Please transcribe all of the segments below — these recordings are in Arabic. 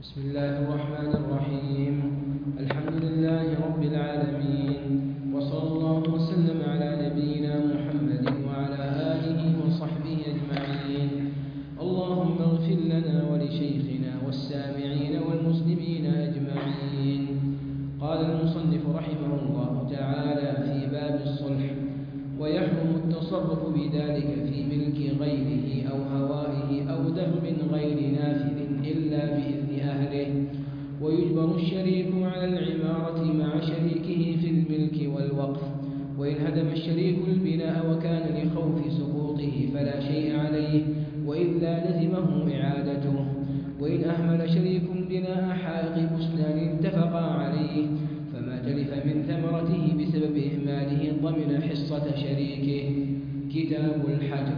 بسم الله الرحمن الرحيم. الحمد لله رب العالمين، وصلى الله وسلم على نبينا محمد وعلى آله وصحبه أجمعين. اللهم اغفر لنا ولشيخنا والسامعين والمسلمين أجمعين. قال المصنف رحمه الله تعالى في باب الصلح: ويحرم التصرف بذلك في ملك غيره أو هوائه أو درب غير نافذ إلا بإذن أهله، ويجبر الشريك على العمارة مع شريكه في الملك والوقف، وإن هدم الشريك البناء وكان لخوف سقوطه فلا شيء عليه، وإلا لزمه إعادته. وإن أهمل شريك بناء حائط بستان اتفقا عليه فما تلف من ثمرته بسبب إهماله ضمن حصة شريكه. كتاب الحجر،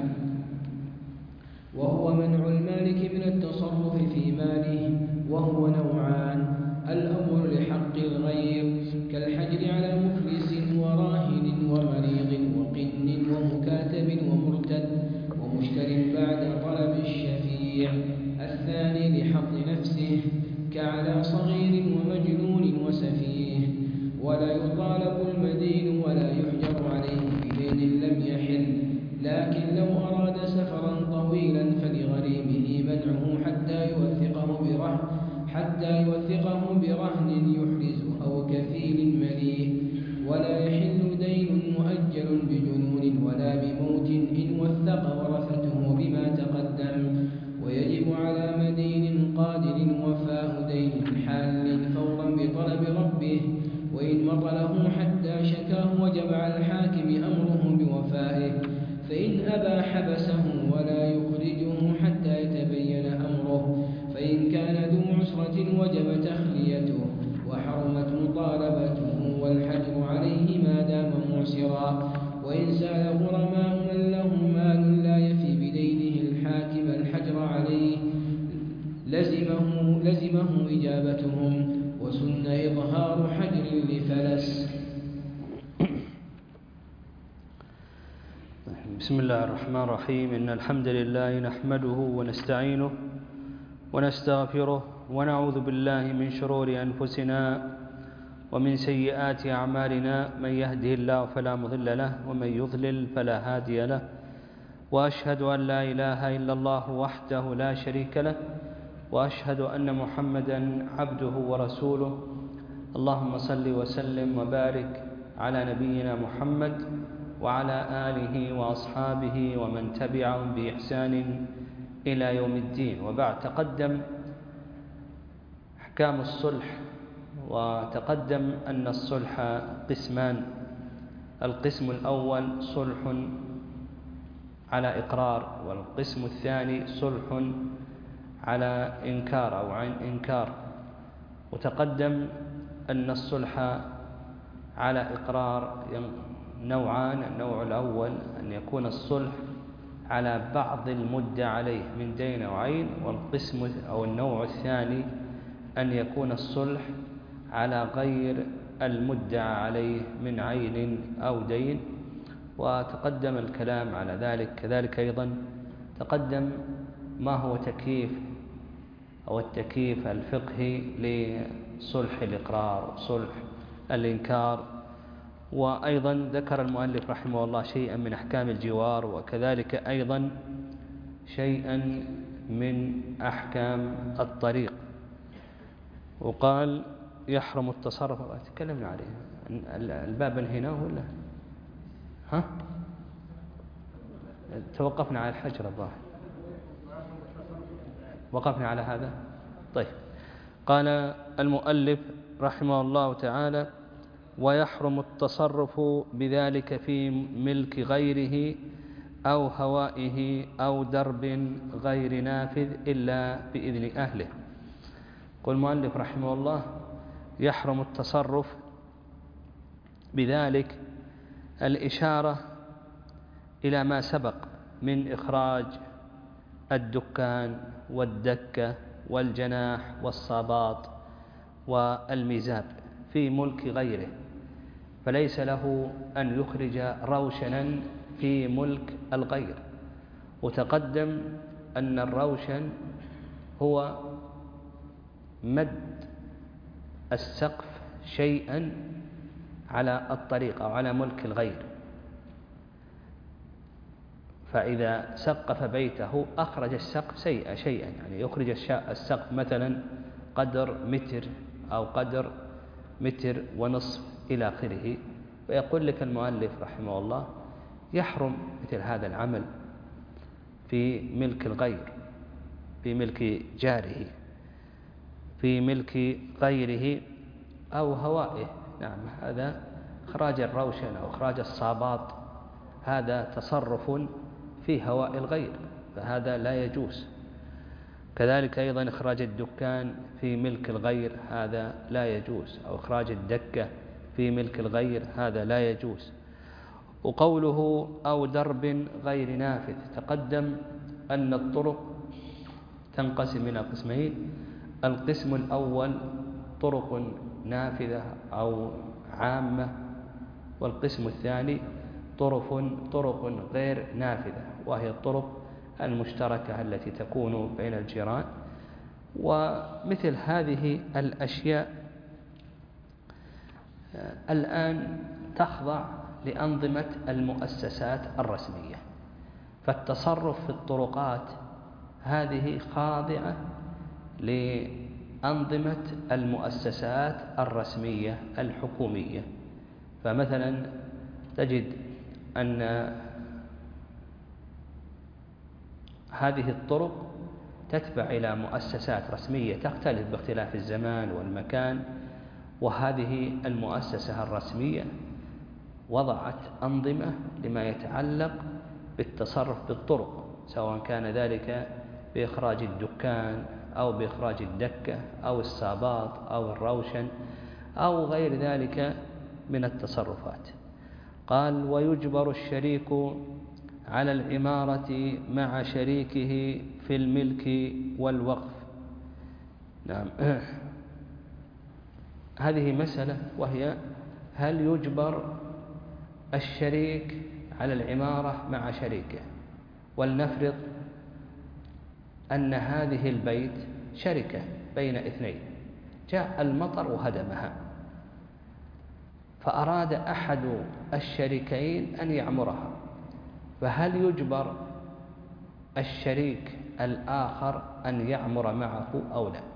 وهو منع المالك من التصرف في ماله، وهو نوعان: الأول لحق الغير كالحجر على مفلس وراهن ومريض وقن ومكاتب ومرتد ومشتر بعد طلب الشفيع. الثاني لحق نفسه كعلى صغير ومجنون وسفيه، ولا يطالب المدين ولا يحجر عليه بدين لم يحل، لكن لو أراد سفرا طويلا فلغريمه منعه حتى يوثقه برهن يحرز أو كفيل مليء. ولا يحل دين مؤجل بجنون ولا بموت إن وثق ورثته بما تقدم. ويجب على مدين قادر وفاء دين حال فورا بطلب ربه، وإن مطله حتى شكاه وجب على الحاكم أمره بوفائه، فإن أبى حبسه ولا يخرجه حتى يتبين أمره، فإن كان ذو عسرة وجب تخليته وحرمت مطالبته والحجر عليه ما دام معسرا. وإن سال غرماء من له مال لا يفي بدينه الحاكم الحجر عليه لزمه إجابتهم، وسن إظهار حجر لفلس. بسم الله الرحمن الرحيم. إن الحمد لله نحمده ونستعينه ونستغفره ونعوذ بالله من شرور أنفسنا ومن سيئات أعمالنا، من يهده الله فلا مضل له ومن يضلل فلا هادي له، وأشهد أن لا إله إلا الله وحده لا شريك له، وأشهد أن محمدا عبده ورسوله. اللهم صل وسلم وبارك على نبينا محمد وعلى آله وأصحابه ومن تبعهم بإحسان إلى يوم الدين. وبعد، تقدم أحكام الصلح، وتقدم أن الصلح قسمان: القسم الأول صلح على إقرار، والقسم الثاني صلح على إنكار أو عن إنكار. وتقدم أن الصلح على إقرار نوعان: النوع الأول أن يكون الصلح على بعض المدة عليه من دين أو عين، والقسم أو النوع الثاني أن يكون الصلح على غير المدعى عليه من عين أو دين. وتقدم الكلام على ذلك. كذلك أيضا تقدم ما هو التكييف الفقهي لصلح الإقرار وصلح الإنكار. وأيضا ذكر المؤلف رحمه الله شيئا من أحكام الجوار، وكذلك أيضا شيئا من أحكام الطريق. وقال يحرم التصرف، تكلمنا عليه. الباب هنا ولا توقفنا على الحجر الظاهر، وقفنا على هذا. طيب، قال المؤلف رحمه الله تعالى: ويحرم التصرف بذلك في ملك غيره أو هوائه أو درب غير نافذ إلا بإذن أهله. قال المؤلف رحمه الله: يحرم التصرف بذلك الإشارة إلى ما سبق من إخراج الدكان والدكة والجناح والصاباط والميزاب في ملك غيره، فليس له أن يخرج روشنا في ملك الغير. وتقدم أن الروشن هو مد السقف شيئا على الطريق أو على ملك الغير، فإذا سقف بيته أخرج السقف شيئا، يعني يخرج السقف مثلا قدر متر أو قدر متر ونصف إلى آخره، ويقول لك المؤلف رحمه الله يحرم مثل هذا العمل في ملك الغير، في ملك جاره، في ملك غيره أو هوائه. نعم، هذا إخراج الروشن أو إخراج الصابات هذا تصرف في هواء الغير، فهذا لا يجوز. كذلك أيضا إخراج الدكان في ملك الغير هذا لا يجوز، أو إخراج الدكة في ملك الغير هذا لا يجوز. وقوله أو درب غير نافذ، تقدم أن الطرق تنقسم إلى قسمين: القسم الأول طرق نافذة أو عامة، والقسم الثاني طرق غير نافذة، وهي الطرق المشتركة التي تكون بين الجيران. ومثل هذه الأشياء الآن تخضع لأنظمة المؤسسات الرسمية، فالتصرف في الطرقات هذه خاضعة لأنظمة المؤسسات الرسمية الحكومية. فمثلا تجد أن هذه الطرق تتبع إلى مؤسسات رسمية تختلف باختلاف الزمان والمكان، وهذه المؤسسة الرسمية وضعت أنظمة لما يتعلق بالتصرف بالطرق، سواء كان ذلك بإخراج الدكان أو بإخراج الدكة أو الصابات أو الروشن أو غير ذلك من التصرفات. قال: ويجبر الشريك على العمارة مع شريكه في الملك والوقف. نعم، هذه مسألة، وهي هل يجبر الشريك على العمارة مع شريكه؟ ولنفرض أن هذه البيت شركة بين اثنين، جاء المطر وهدمها، فأراد أحد الشريكين أن يعمرها، فهل يجبر الشريك الآخر أن يعمر معه أو لا؟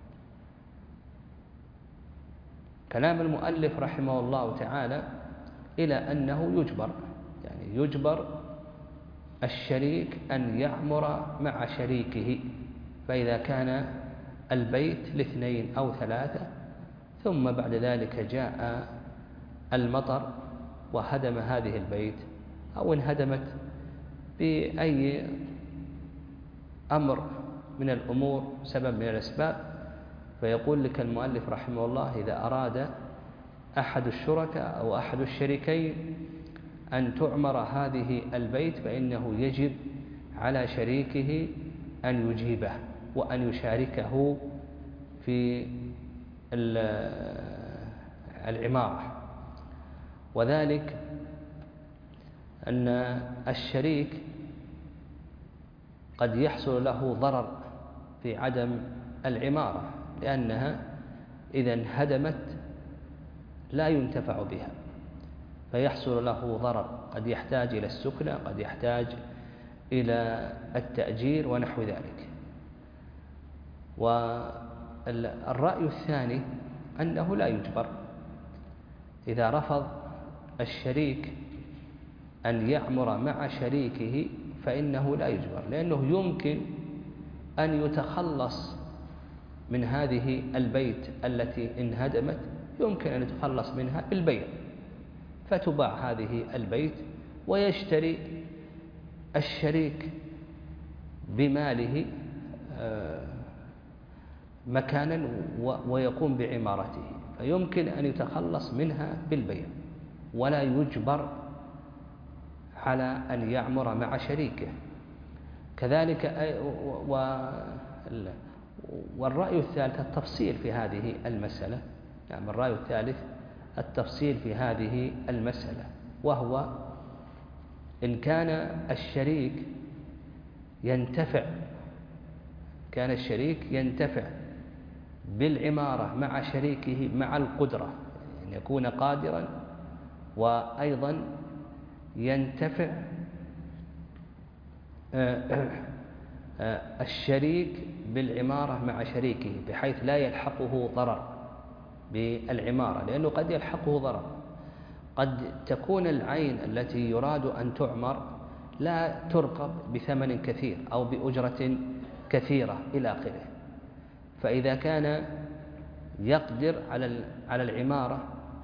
كلام المؤلف رحمه الله تعالى إلى أنه يجبر، يعني يجبر الشريك أن يعمر مع شريكه، فإذا كان البيت لاثنين أو ثلاثة ثم بعد ذلك جاء المطر وهدم هذه البيت أو انهدمت بأي أمر من الأمور، سبب من الأسباب، فيقول لك المؤلف رحمه الله إذا أراد أحد الشركاء أو أحد الشريكين أن تعمر هذه البيت فإنه يجب على شريكه أن يجيبه وأن يشاركه في العمارة. وذلك أن الشريك قد يحصل له ضرر في عدم العمارة، لأنها إذا انهدمت لا ينتفع بها، فيحصل له ضرر، قد يحتاج إلى السكنة، قد يحتاج إلى التأجير ونحو ذلك. والرأي الثاني أنه لا يجبر، إذا رفض الشريك أن يعمر مع شريكه فإنه لا يجبر، لأنه يمكن أن يتخلص من هذه البيت التي انهدمت، يمكن أن يتخلص منها بالبيع، فتباع هذه البيت ويشتري الشريك بماله مكانا ويقوم بعمارته، فيمكن أن يتخلص منها بالبيع ولا يجبر على أن يعمر مع شريكه. كذلك والرأي الثالث التفصيل في هذه المسألة، يعني الرأي الثالث التفصيل في هذه المسألة، وهو إن كان الشريك ينتفع بالعمارة مع شريكه مع القدرة، أن يكون قادرا وأيضا ينتفع الشريك بالعمارة مع شريكه بحيث لا يلحقه ضرر بالعمارة، لأنه قد يلحقه ضرر. قد تكون العين التي يراد أن تعمر لا ترقب بثمن كثير أو بأجرة كثيرة إلى آخره، فإذا كان يقدر على العمارة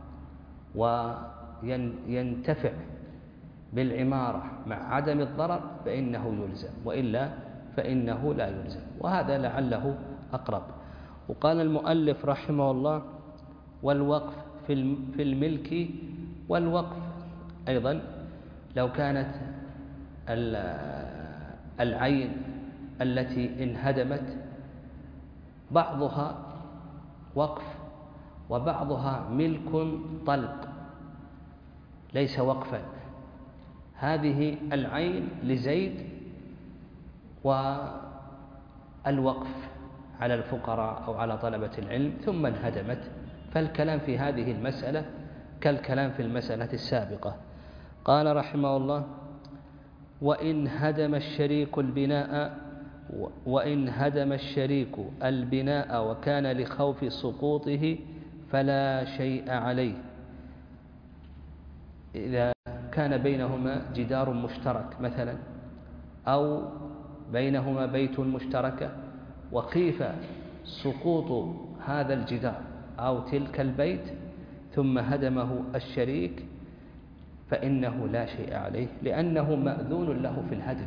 وينتفع بالعمارة مع عدم الضرر فإنه يلزم، وإلا فإنه لا يلزم، وهذا لعله أقرب. وقال المؤلف رحمه الله: والوقف في الملك. والوقف أيضا لو كانت العين التي انهدمت بعضها وقف وبعضها ملك طلق ليس وقفا، هذه العين لزيد والوقف على الفقراء أو على طلبة العلم ثم انهدمت، فالكلام في هذه المسألة كالكلام في المسألة السابقة. قال رحمه الله: وإن هدم الشريك البناء وكان لخوف سقوطه فلا شيء عليه. إذا كان بينهما جدار مشترك مثلا أو بينهما بيت مشترك وخيف سقوط هذا الجدار أو تلك البيت ثم هدمه الشريك فإنه لا شيء عليه، لأنه مأذون له في الهدم،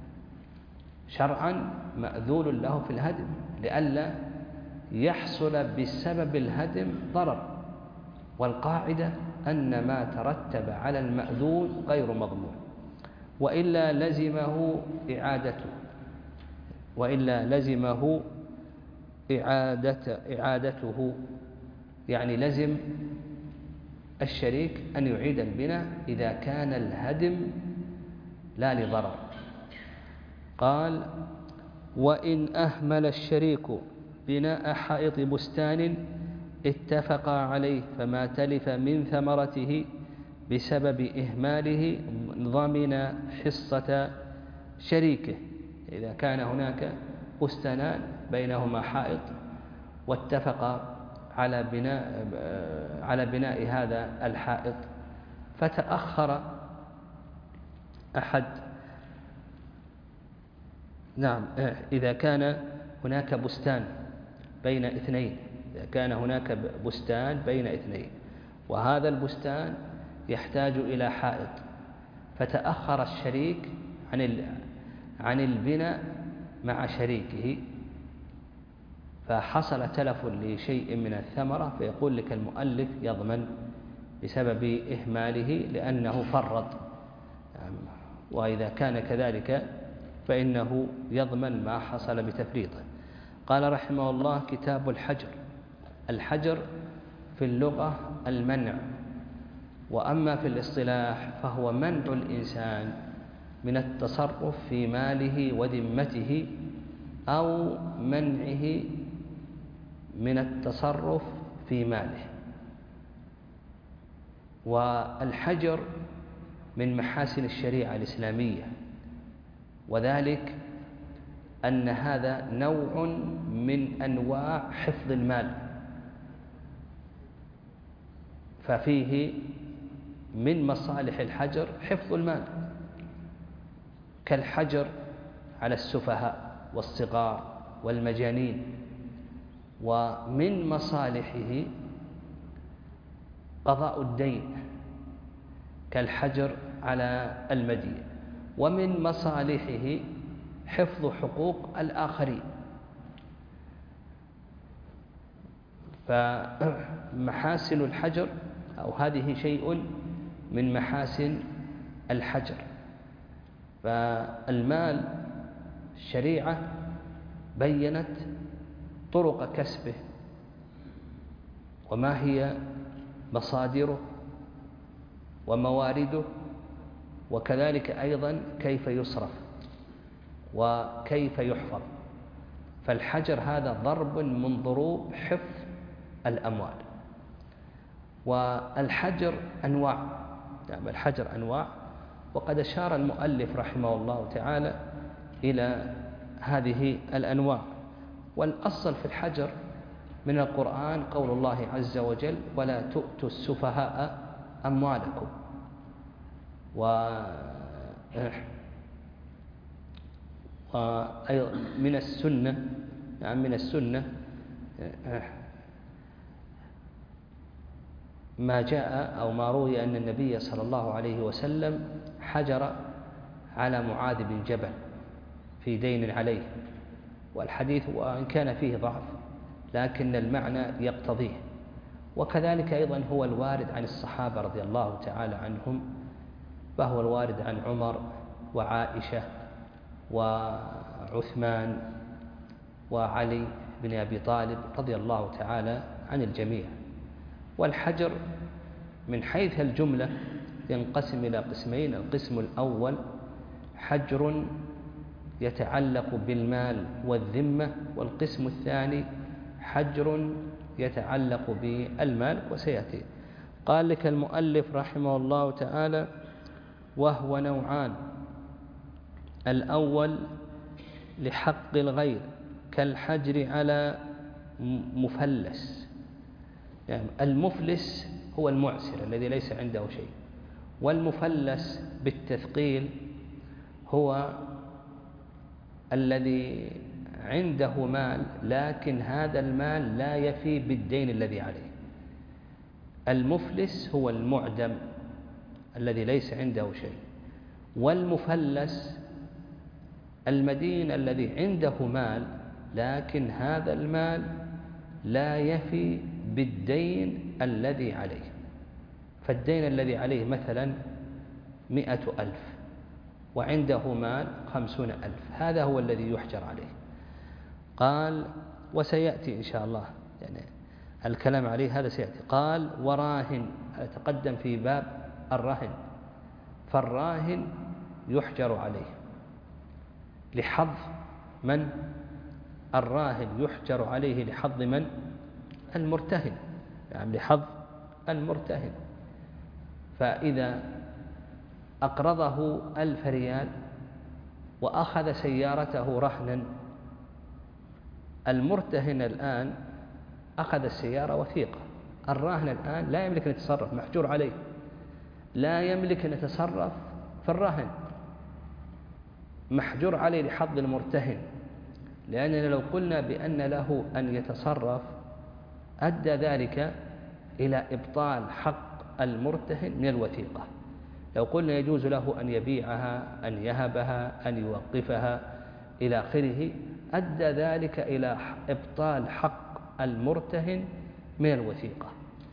شرعا مأذون له في الهدم لئلا يحصل بسبب الهدم ضرر، والقاعدة أن ما ترتب على المأذون غير مضمون، وإلا لزمه إعادته، يعني لزم الشريك أن يعيد البناء إذا كان الهدم لا لضرر. قال: وإن أهمل الشريك بناء حائط بستان اتفقا عليه فما تلف من ثمرته بسبب إهماله ضمن حصة شريكه. إذا كان هناك بستانان بينهما حائط واتفقا على بناء هذا الحائط فتأخر أحد، إذا كان هناك بستان بين اثنين، إذا كان هناك بستان بين اثنين وهذا البستان يحتاج إلى حائط، فتأخر الشريك عن البناء مع شريكه فحصل تلف لشيء من الثمرة، فيقول لك المؤلف يضمن بسبب إهماله لأنه فرط، وإذا كان كذلك فإنه يضمن ما حصل بتفريطه. قال رحمه الله: كتاب الحجر. الحجر في اللغة المنع، وأما في الاصطلاح فهو منع الإنسان من التصرف في ماله وذمته أو منعه من التصرف في ماله. والحجر من محاسن الشريعة الإسلامية، وذلك أن هذا نوع من أنواع حفظ المال، ففيه من مصالح الحجر حفظ المال، كالحجر على السفهاء والصغار والمجانين، ومن مصالحه قضاء الدين كالحجر على المدين، ومن مصالحه حفظ حقوق الآخرين. فمحاسن الحجر أو هذه شيء من محاسن الحجر. فالمال الشريعة بيّنت طرق كسبه وما هي مصادره وموارده، وكذلك أيضا كيف يصرف وكيف يحفظ. فالحجر هذا ضرب من ضروب حفظ الأموال. والحجر أنواع، يعني الحجر أنواع، وقد أشار المؤلف رحمه الله تعالى إلى هذه الأنواع. والأصل في الحجر من القرآن قول الله عز وجل: ولا تؤتوا السفهاء أموالكم. ومن السنة، يعني من السنة ما جاء أو ما روي أن النبي صلى الله عليه وسلم حجر على معاذ بن جبل في دين عليه، والحديث وإن كان فيه ضعف لكن المعنى يقتضيه. وكذلك أيضا هو الوارد عن الصحابة رضي الله تعالى عنهم، فهو الوارد عن عمر وعائشة وعثمان وعلي بن أبي طالب رضي الله تعالى عن الجميع. والحجر من حيث الجملة ينقسم إلى قسمين: القسم الأول حجر يتعلق بالمال والذمة، والقسم الثاني حجر يتعلق بالمال وسيأتي. قال لك المؤلف رحمه الله تعالى: وهو نوعان: الأول لحق الغير كالحجر على مفلس، يعني المفلس هو المعسر الذي ليس عنده شيء، والمفلس بالتثقيل هو الذي عنده مال لكن هذا المال لا يفي بالدين الذي عليه. المفلس هو المعدم الذي ليس عنده شيء، والمفلس المدين الذي عنده مال لكن هذا المال لا يفي بالدين الذي عليه. فالدين الذي عليه مثلا 100,000 وعنده مال 50,000، هذا هو الذي يحجر عليه. قال وسيأتي إن شاء الله يعني الكلام عليه، هذا سيأتي. قال وراهن، تقدم في باب الرهن، فالراهن يحجر عليه لحظ من؟ الراهن يحجر عليه لحظ من؟ المرتهن، يعني لحظ المرتهن. فإذا أقرضه 1000 ريال وأخذ سيارته رهنا، المرتهن الآن أخذ السيارة وثيقة، الراهن الآن لا يملك أن يتصرف، محجور عليه، لا يملك أن يتصرف في الرهن، محجور عليه لحظ المرتهن. لأننا لو قلنا بأن له أن يتصرف أدى ذلك إلى إبطال حق المرتهن من الوثيقة. لو قلنا يجوز له أن يبيعها، أن يهبها، أن يوقفها إلى آخره، أدى ذلك إلى إبطال حق المرتهن من الوثيقة.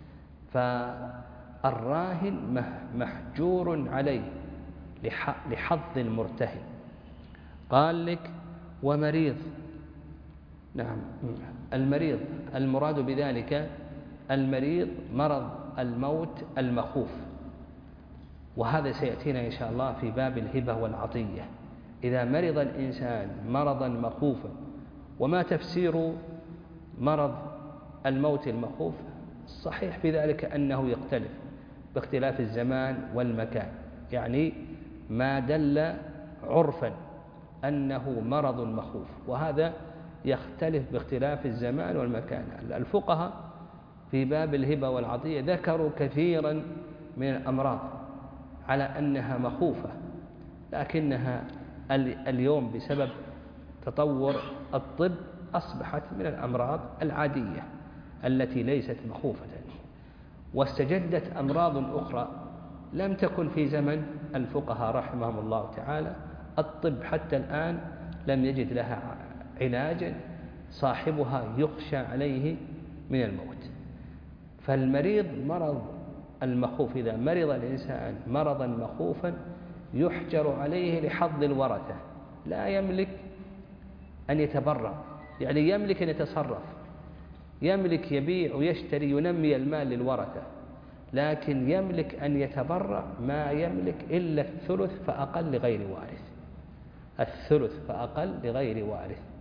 فالراهن محجور عليه لحظ المرتهن. قال لك ومريض، نعم المريض المراد بذلك المريض مرض الموت المخوف، وهذا سيأتينا إن شاء الله في باب الهبة والعطية. إذا مرض الإنسان مرضا مخوفا، وما تفسير مرض الموت المخوف؟ الصحيح في ذلك أنه يختلف باختلاف الزمان والمكان، يعني ما دل عرفا أنه مرض مخوف، وهذا يختلف باختلاف الزمان والمكان. الفقهاء في باب الهبة والعطية ذكروا كثيرا من الأمراض على أنها مخوفة، لكنها اليوم بسبب تطور الطب أصبحت من الأمراض العادية التي ليست مخوفة، واستجدت أمراض أخرى لم تكن في زمن الفقهاء رحمهم الله تعالى. الطب حتى الآن لم يجد لها علاجا صاحبها يخشى عليه من الموت. فالمريض مرض المخوف، إذا مرض الإنسان مرضا مخوفا يحجر عليه لحظ الورثة، لا يملك أن يتبرع، يعني يملك أن يتصرف، يملك يبيع ويشتري ينمي المال للورثة، لكن يملك أن يتبرع ما يملك إلا الثلث فأقل لغير وارث، الثلث فأقل لغير وارث.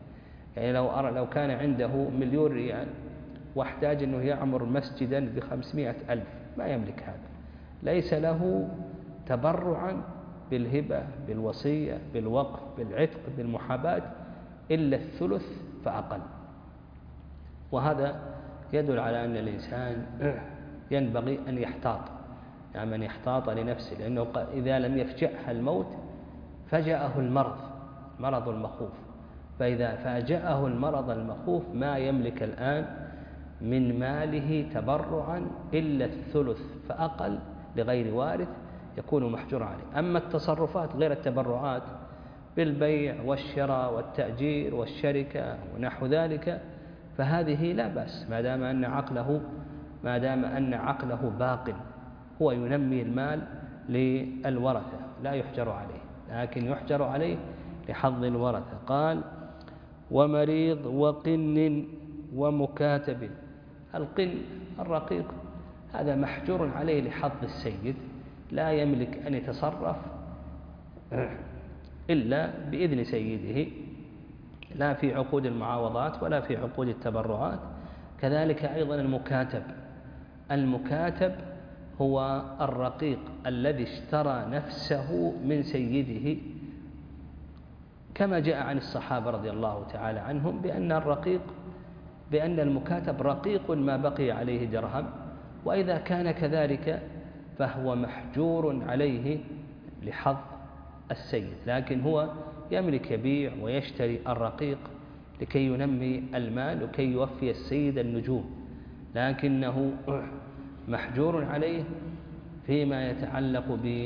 يعني لو كان عنده 1,000,000 ريال واحتاج أنه يعمر مسجدا ب500,000 ما يملك هذا، ليس له تبرعا بالهبة بالوصية بالوقف بالعتق بالمحاباة إلا الثلث فأقل. وهذا يدل على أن الإنسان ينبغي أن يحتاط، يعني أن يحتاط لنفسه، لأنه إذا لم يفجأها الموت فجأه مرض المخوف، فإذا فاجأه المرض المخوف ما يملك الآن من ماله تبرعا إلا الثلث فأقل لغير وارث يكون محجور عليه. أما التصرفات غير التبرعات بالبيع والشراء والتأجير والشركة ونحو ذلك فهذه لا بأس ما دام أن عقله باق، هو ينمي المال للورثة لا يحجر عليه، لكن يحجر عليه لحظ الورثة. قال: ومريض وقن ومكاتب. القن الرقيق هذا محجور عليه لحظ السيد، لا يملك أن يتصرف إلا بإذن سيده، لا في عقود المعاوضات ولا في عقود التبرعات. كذلك أيضا المكاتب هو الرقيق الذي اشترى نفسه من سيده، كما جاء عن الصحابة رضي الله تعالى عنهم بأن المكاتب رقيق ما بقي عليه درهم، وإذا كان كذلك فهو محجور عليه لحظ السيد، لكن هو يملك يبيع ويشتري الرقيق لكي ينمي المال وكي يوفي السيد النجوم، لكنه محجور عليه فيما يتعلق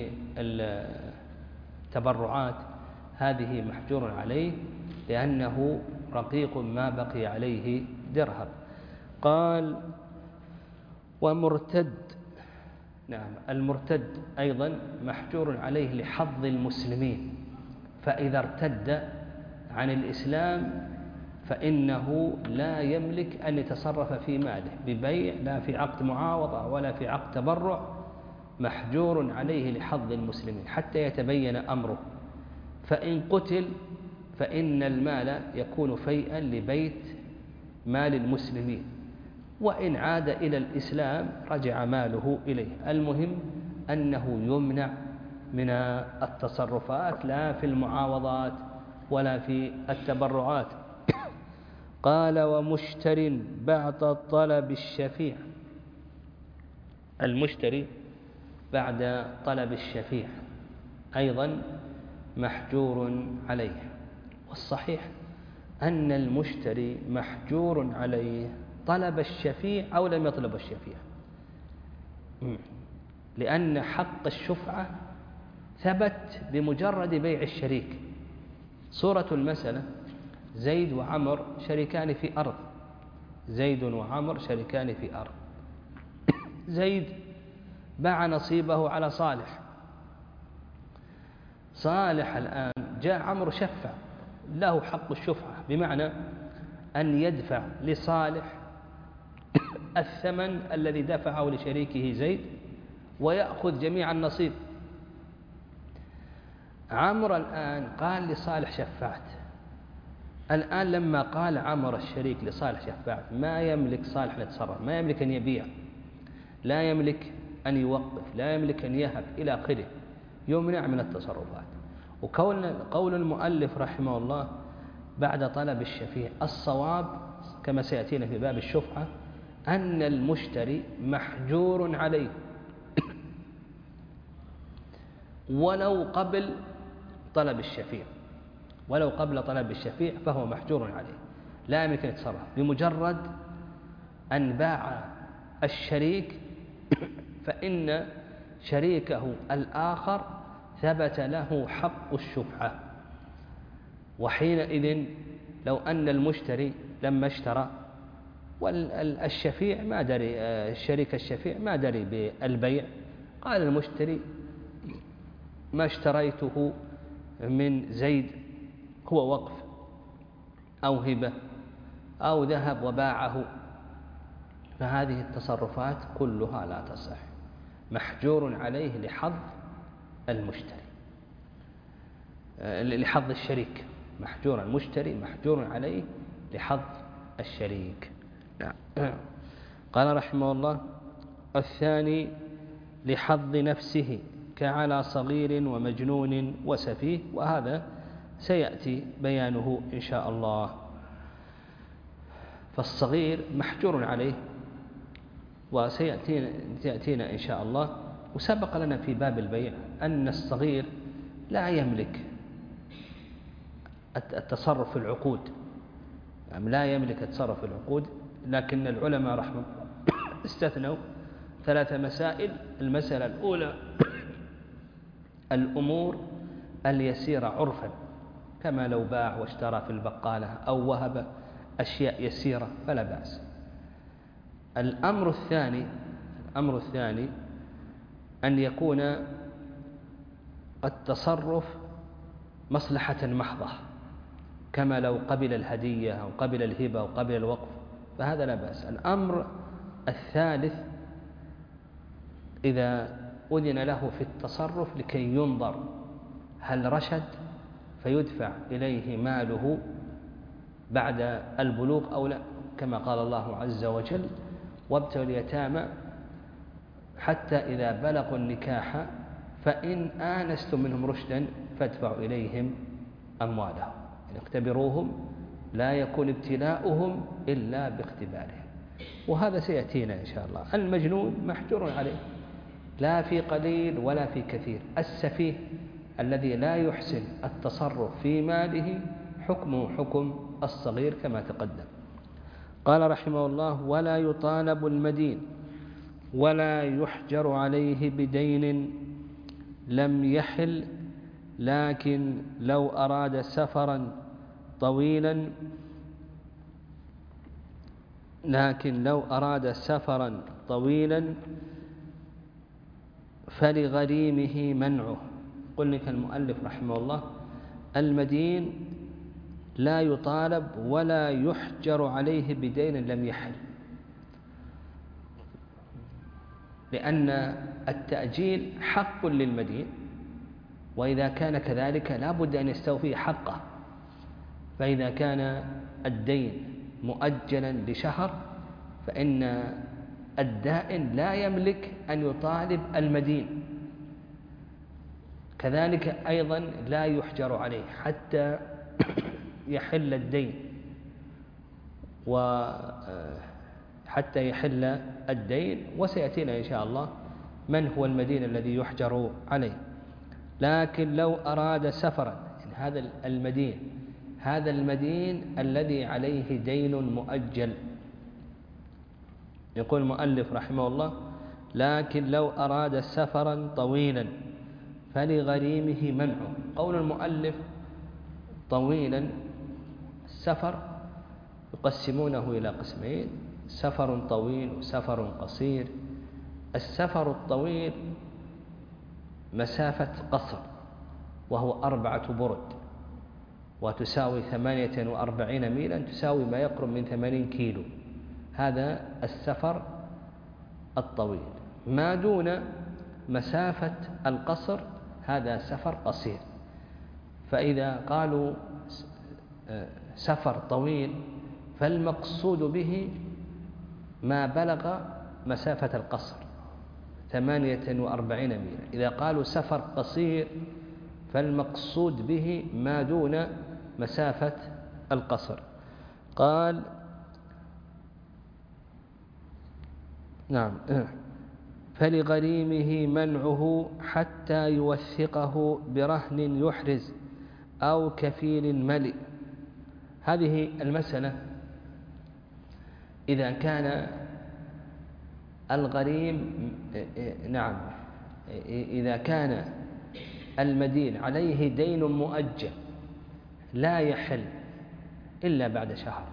بالتبرعات، هذه محجور عليه لأنه رقيق ما بقي عليه درهم. قال: ومرتد. نعم، المرتد أيضا محجور عليه لحظ المسلمين، فإذا ارتد عن الإسلام فإنه لا يملك أن يتصرف في ماله ببيع، لا في عقد معاوضة ولا في عقد تبرع، محجور عليه لحظ المسلمين حتى يتبين أمره. فإن قتل فإن المال يكون فيئا لبيت مال المسلمين، وإن عاد إلى الإسلام رجع ماله إليه. المهم أنه يمنع من التصرفات لا في المعاوضات ولا في التبرعات. قال: ومشتر بعد طلب الشفيع. المشتري بعد طلب الشفيع أيضا محجور عليه، والصحيح أن المشتري محجور عليه طلب الشفيع أو لم يطلب الشفيع، لأن حق الشفعة ثبت بمجرد بيع الشريك. صورة المسألة: زيد وعمر شريكان في أرض، زيد وعمر شريكان في أرض، زيد باع نصيبه على صالح، صالح الآن جاء عمرو شفع، له حق الشفعة، بمعنى أن يدفع لصالح الثمن الذي دفعه لشريكه زيد ويأخذ جميع النصيب. عمرو الآن قال لصالح شفعت، الآن لما قال عمرو الشريك لصالح شفعت ما يملك صالح أن يتصرف، ما يملك أن يبيع، لا يملك أن يوقف، لا يملك أن يهب إلى آخره، يمنع من التصرفات. وقول المؤلف رحمه الله بعد طلب الشفيع، الصواب كما سيأتينا في باب الشفعة أن المشتري محجور عليه ولو قبل طلب الشفيع، ولو قبل طلب الشفيع فهو محجور عليه، لا يمكن أن يتصرف. بمجرد أن باع الشريك فإن شريكه الآخر ثبت له حق الشفعة، وحينئذ لو أن المشتري لما اشترى والشفيع ما دري، الشريك الشفيع ما دري بالبيع، قال المشتري ما اشتريته من زيد هو وقف أو هبة أو ذهب وباعه، فهذه التصرفات كلها لا تصح، محجور عليه لحظ المشتري، لحظ الشريك، محجور المشتري محجور عليه لحظ الشريك. قال رحمه الله: الثاني لحظ نفسه كعلى صغير ومجنون وسفيه، وهذا سيأتي بيانه إن شاء الله. فالصغير محجور عليه، وسيأتينا إن شاء الله. وسبق لنا في باب البيع أن الصغير لا يملك التصرف في العقود، يعني لا يملك التصرف في العقود، لكن العلماء رحمه الله استثنوا 3 مسائل. المسألة الأولى الأمور اليسيرة عرفا، كما لو باع واشترى في البقالة أو وهب أشياء يسيرة فلا بأس. الأمر الثاني أن يكون التصرف مصلحة محضة، كما لو قبل الهدية أو قبل الهبة أو قبل الوقف، فهذا لا بأس. الأمر الثالث إذا أذن له في التصرف لكي ينظر هل رشد فيدفع إليه ماله بعد البلوغ أو لا، كما قال الله عز وجل: وابتلوا اليتامى حتى إذا بلغوا النكاح فإن آنستم منهم رشدا فادفعوا إليهم أموالهم، يعني اختبروهم، لا يكون ابتلاؤهم إلا باختبارهم. وهذا سيأتينا إن شاء الله. المجنون محجور عليه، لا في قليل ولا في كثير. السفيه الذي لا يحسن التصرف في ماله حكمه حكم الصغير كما تقدم. قال رحمه الله: ولا يطالب المدين ولا يحجر عليه بدين لم يحل، لكن لو أراد سفرا طويلا فلغريمه منعه. قل لك المؤلف رحمه الله: المدين لا يطالب ولا يحجر عليه بدين لم يحل، لأن التأجيل حق للمدين، وإذا كان كذلك لا بد أن يستوفي حقه. فإذا كان الدين مؤجلا لشهر فإن الدائن لا يملك أن يطالب المدين، كذلك أيضا لا يحجر عليه حتى يحل الدين، وسيأتينا إن شاء الله من هو المدين الذي يحجر عليه. لكن لو أراد سفرا، هذا المدين الذي عليه دين مؤجل، يقول المؤلف رحمه الله: لكن لو أراد سفرا طويلا فلغريمه منعه. قول المؤلف طويلا، السفر يقسمونه إلى قسمين: سفر طويل وسفر قصير. السفر الطويل مسافة قصر، وهو 4 برد، وتساوي 48 ميلا، تساوي ما يقرب من 80 كيلو. هذا السفر الطويل. ما دون مسافة القصر هذا سفر قصير. فإذا قالوا سفر طويل فالمقصود به ما بلغ مسافة القصر 48 ميلا. إذا قالوا سفر قصير فالمقصود به ما دون مسافة القصر. قال: نعم، فلغريمه منعه حتى يوثقه برهن يحرز أو كفيل ملئ. هذه المسألة إذا كان الغريم، نعم، إذا كان المدين عليه دين مؤجل لا يحل إلا بعد شهر،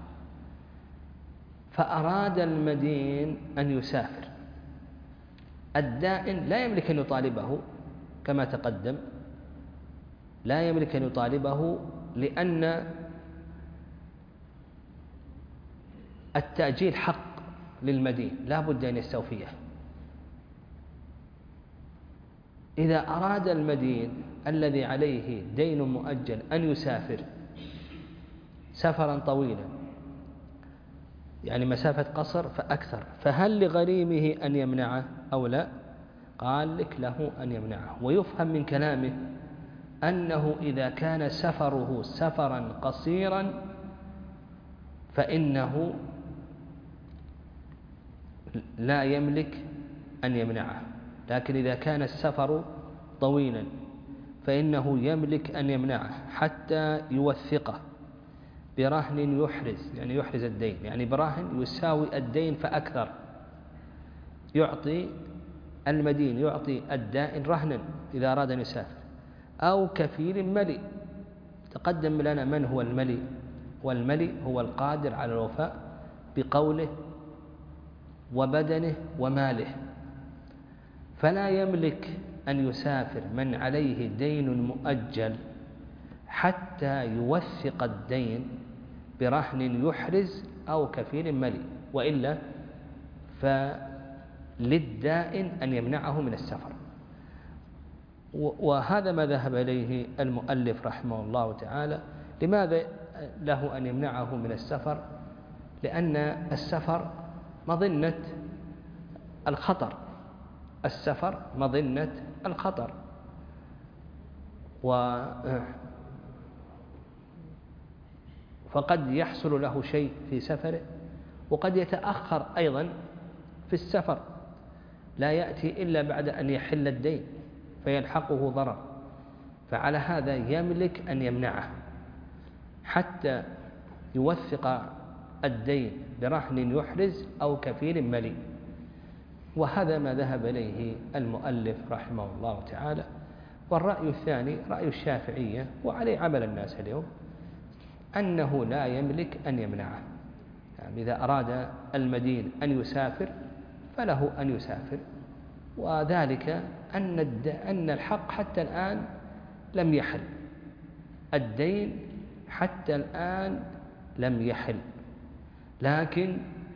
فأراد المدين أن يسافر، الدائن لا يملك أن يطالبه كما تقدم، لا يملك أن يطالبه، لأن التأجيل حق للمدين لا بد أن يستوفيه. إذا أراد المدين الذي عليه دين مؤجل أن يسافر سفرا طويلا يعني مسافة قصر فأكثر، فهل لغريمه أن يمنعه أو لا؟ قال لك له أن يمنعه. ويفهم من كلامه أنه إذا كان سفره سفرا قصيرا فإنه لا يملك أن يمنعه، لكن إذا كان السفر طويلا فإنه يملك أن يمنعه حتى يوثقه برهن يحرز، يعني يحرز الدين، يعني برهن يساوي الدين فأكثر، يعطي المدين يعطي الدائن رهنا إذا أراد أن يسافر، أو كفيل ملي. تقدم لنا من هو الملي، والملي هو القادر على الوفاء بقوله وبدنه وماله، فلا يملك أن يسافر من عليه دين مؤجل حتى يوثق الدين برهن يحرز أو كفيل ملي، وإلا فللدائن أن يمنعه من السفر. وهذا ما ذهب إليه المؤلف رحمه الله تعالى. لماذا له أن يمنعه من السفر؟ لأن السفر مظنة الخطر، السفر مظنة الخطر، فقد يحصل له شيء في سفره، وقد يتأخر أيضا في السفر، لا يأتي إلا بعد أن يحل الدين فيلحقه ضرر، فعلى هذا يملك أن يمنعه حتى يوثق الدين برهن يحرز أو كفيل ملي. وهذا ما ذهب إليه المؤلف رحمه الله تعالى. والرأي الثاني رأي الشافعية، وعليه عمل الناس اليوم، أنه لا يملك أن يمنعه، يعني إذا أراد المدين أن يسافر فله أن يسافر، وذلك أن الحق حتى الآن لم يحل، الدين حتى الآن لم يحل، لكن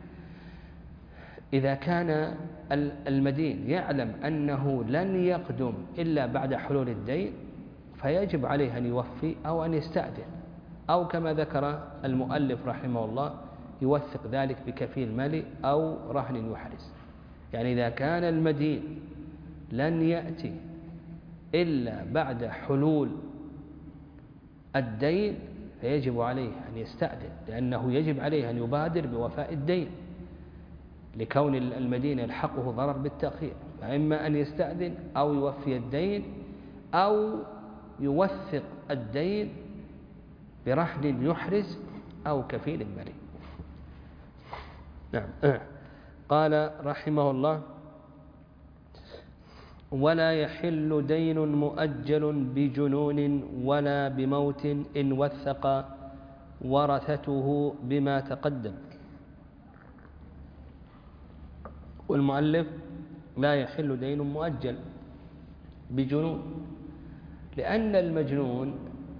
إذا كان المدين يعلم أنه لن يقدم إلا بعد حلول الدين فيجب عليه أن يوفي أو أن يستأذن، أو كما ذكر المؤلف رحمه الله يوثق ذلك بكفيل مالي أو رهن يحرز. يعني إذا كان المدين لن يأتي إلا بعد حلول الدين فيجب عليه أن يستأذن، لأنه يجب عليه أن يبادر بوفاء الدين لكون المدين يلحقه ضرر بالتأخير، فإما أن يستأذن أو يوفي الدين أو يوثق الدين برهن يحرز أو كفيل مالي. نعم. قال رحمه الله: ولا يحل دين مؤجل بجنون ولا بموت إن وثق ورثته بما تقدم. والمؤلف لا يحل دين مؤجل بجنون، لأن المجنون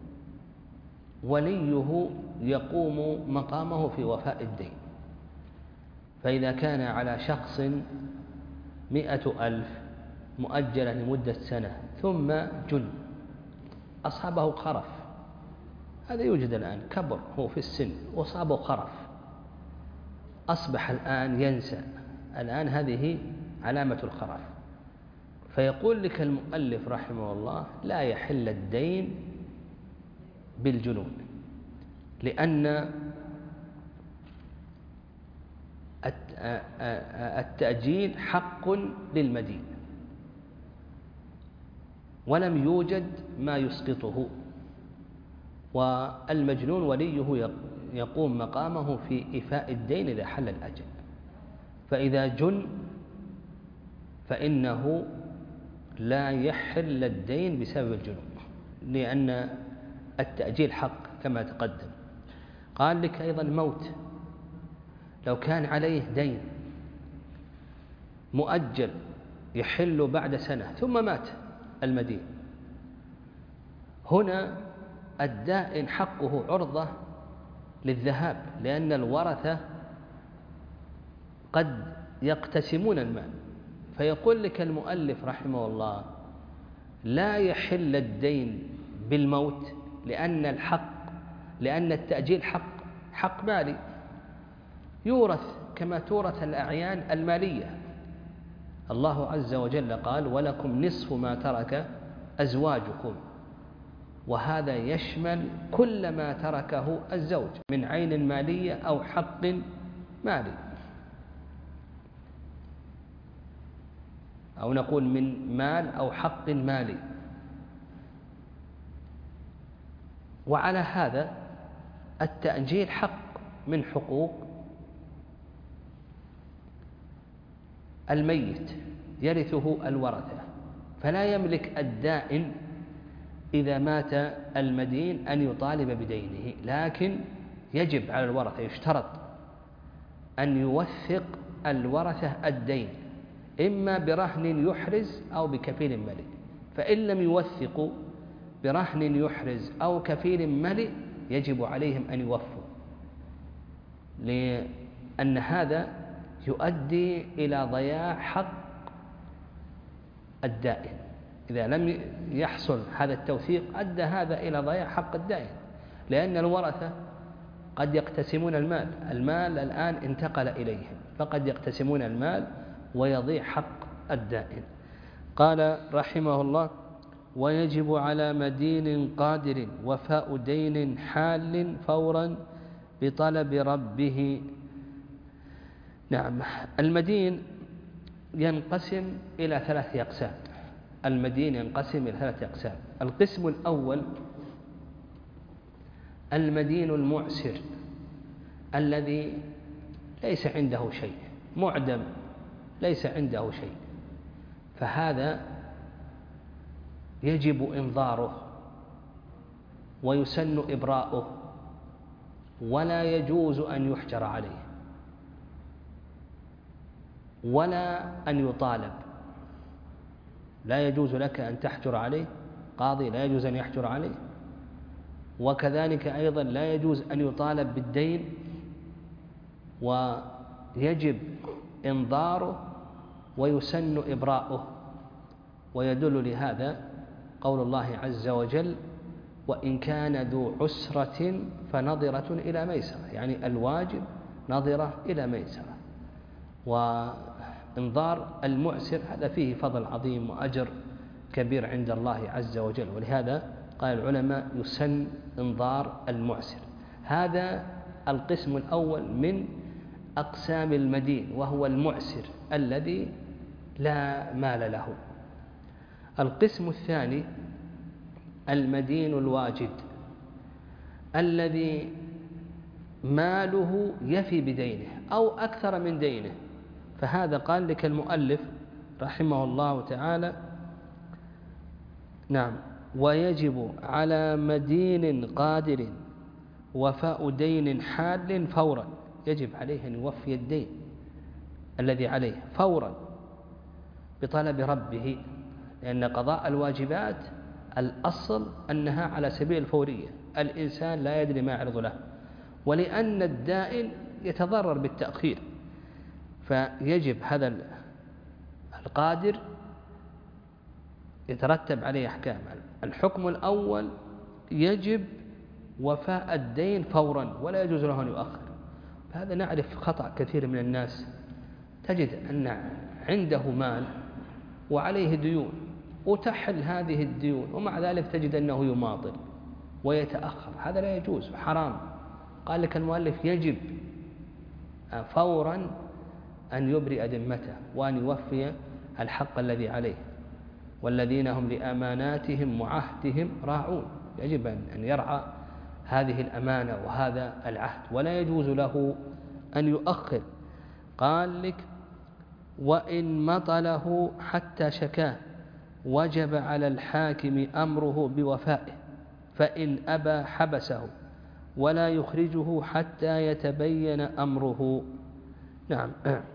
وليه يقوم مقامه في وفاء الدين، فإذا كان على شخص 100,000 مؤجلة لمدة سنة ثم جن أصابه خرف، هذا يوجد الآن، كبر هو في السن وأصابه خرف، أصبح الآن ينسى، الآن هذه علامة الخرف، فيقول لك المؤلف رحمه الله لا يحل الدين بالجنون، لأن التأجيل حق للمدين ولم يوجد ما يسقطه، والمجنون وليه يقوم مقامه في إيفاء الدين إذا حل الأجل، فإذا جن فإنه لا يحل الدين بسبب الجنون، لأن التأجيل حق كما تقدم. قال لك أيضا الموت، لو كان عليه دين مؤجل يحل بعد سنة ثم مات المدين، هنا الدائن حقه عرضة للذهاب، لأن الورثة قد يقتسمون المال، فيقول لك المؤلف رحمه الله لا يحل الدين بالموت، لأن التأجيل حق مالي، يورث كما تورث الأعيان المالية. الله عز وجل قال: ولكم نصف ما ترك أزواجكم، وهذا يشمل كل ما تركه الزوج من عين مالية أو حق مالي، أو نقول من مال أو حق مالي. وعلى هذا التأجيل حق من حقوق الميت يرثه الورثة، فلا يملك الدائن إذا مات المدين أن يطالب بدينه، لكن يجب على الورثة، يشترط أن يوثق الورثة الدين إما برهن يحرز أو بكفيل ملئ، فإن لم يوثقوا برهن يحرز أو كفيل ملئ يجب عليهم أن يوفوا، لأن هذا يؤدي إلى ضياع حق الدائن. إذا لم يحصل هذا التوثيق أدى هذا إلى ضياع حق الدائن، لأن الورثة قد يقتسمون المال الآن انتقل إليهم، فقد يقتسمون المال ويضيع حق الدائن. قال رحمه الله: ويجب على مدين قادر وفاء دين حال فورا بطلب ربه. نعم، المدين ينقسم إلى 3 أقسام. المدين ينقسم إلى 3 أقسام. القسم الأول المدين المعسر الذي ليس عنده شيء، معدم ليس عنده شيء، فهذا يجب إنظاره ويسن إبراؤه، ولا يجوز أن يحجر عليه ولا أن يطالب. لا يجوز لك أن تحجر عليه، قاضي لا يجوز أن يحجر عليه، وكذلك أيضا لا يجوز أن يطالب بالدين، ويجب إنظاره ويسن إبراؤه. ويدل لهذا قول الله عز وجل: وإن كان ذو عسرة فنظرة إلى ميسرة، يعني الواجب نظرة إلى ميسرة. وإنظار المعسر هذا فيه فضل عظيم وأجر كبير عند الله عز وجل، ولهذا قال العلماء يسن إنظار المعسر. هذا القسم الأول من أقسام المدين، وهو المعسر الذي لا مال له. القسم الثاني المدين الواجد الذي ماله يفي بدينه أو أكثر من دينه، فهذا قال لك المؤلف رحمه الله تعالى: نعم، ويجب على مدين قادر وفاء دين حال فورا، يجب عليه أن يوفي الدين الذي عليه فورا بطلب ربه، لأن قضاء الواجبات الأصل أنها على سبيل الفورية، الإنسان لا يدري ما يعرض له، ولأن الدائن يتضرر بالتأخير، فيجب هذا القادر يترتب عليه أحكام. الحكم الأول يجب وفاء الدين فورا ولا يجوز له أن يؤخر. فهذا نعرف خطأ كثير من الناس، تجد أن عنده مال وعليه ديون وتحل هذه الديون، ومع ذلك تجد أنه يماطل ويتأخر، هذا لا يجوز، حرام. قال لك المؤلف يجب فورا أن يبرئ ذمته وأن يوفي الحق الذي عليه، والذين هم لأماناتهم وعهدهم راعون، يجب أن يرعى هذه الأمانة وهذا العهد، ولا يجوز له أن يؤخر. قال لك: وإن مطله حتى شكاه وجب على الحاكم أمره بوفائه، فإن أبى حبسه ولا يخرجه حتى يتبين أمره. نعم،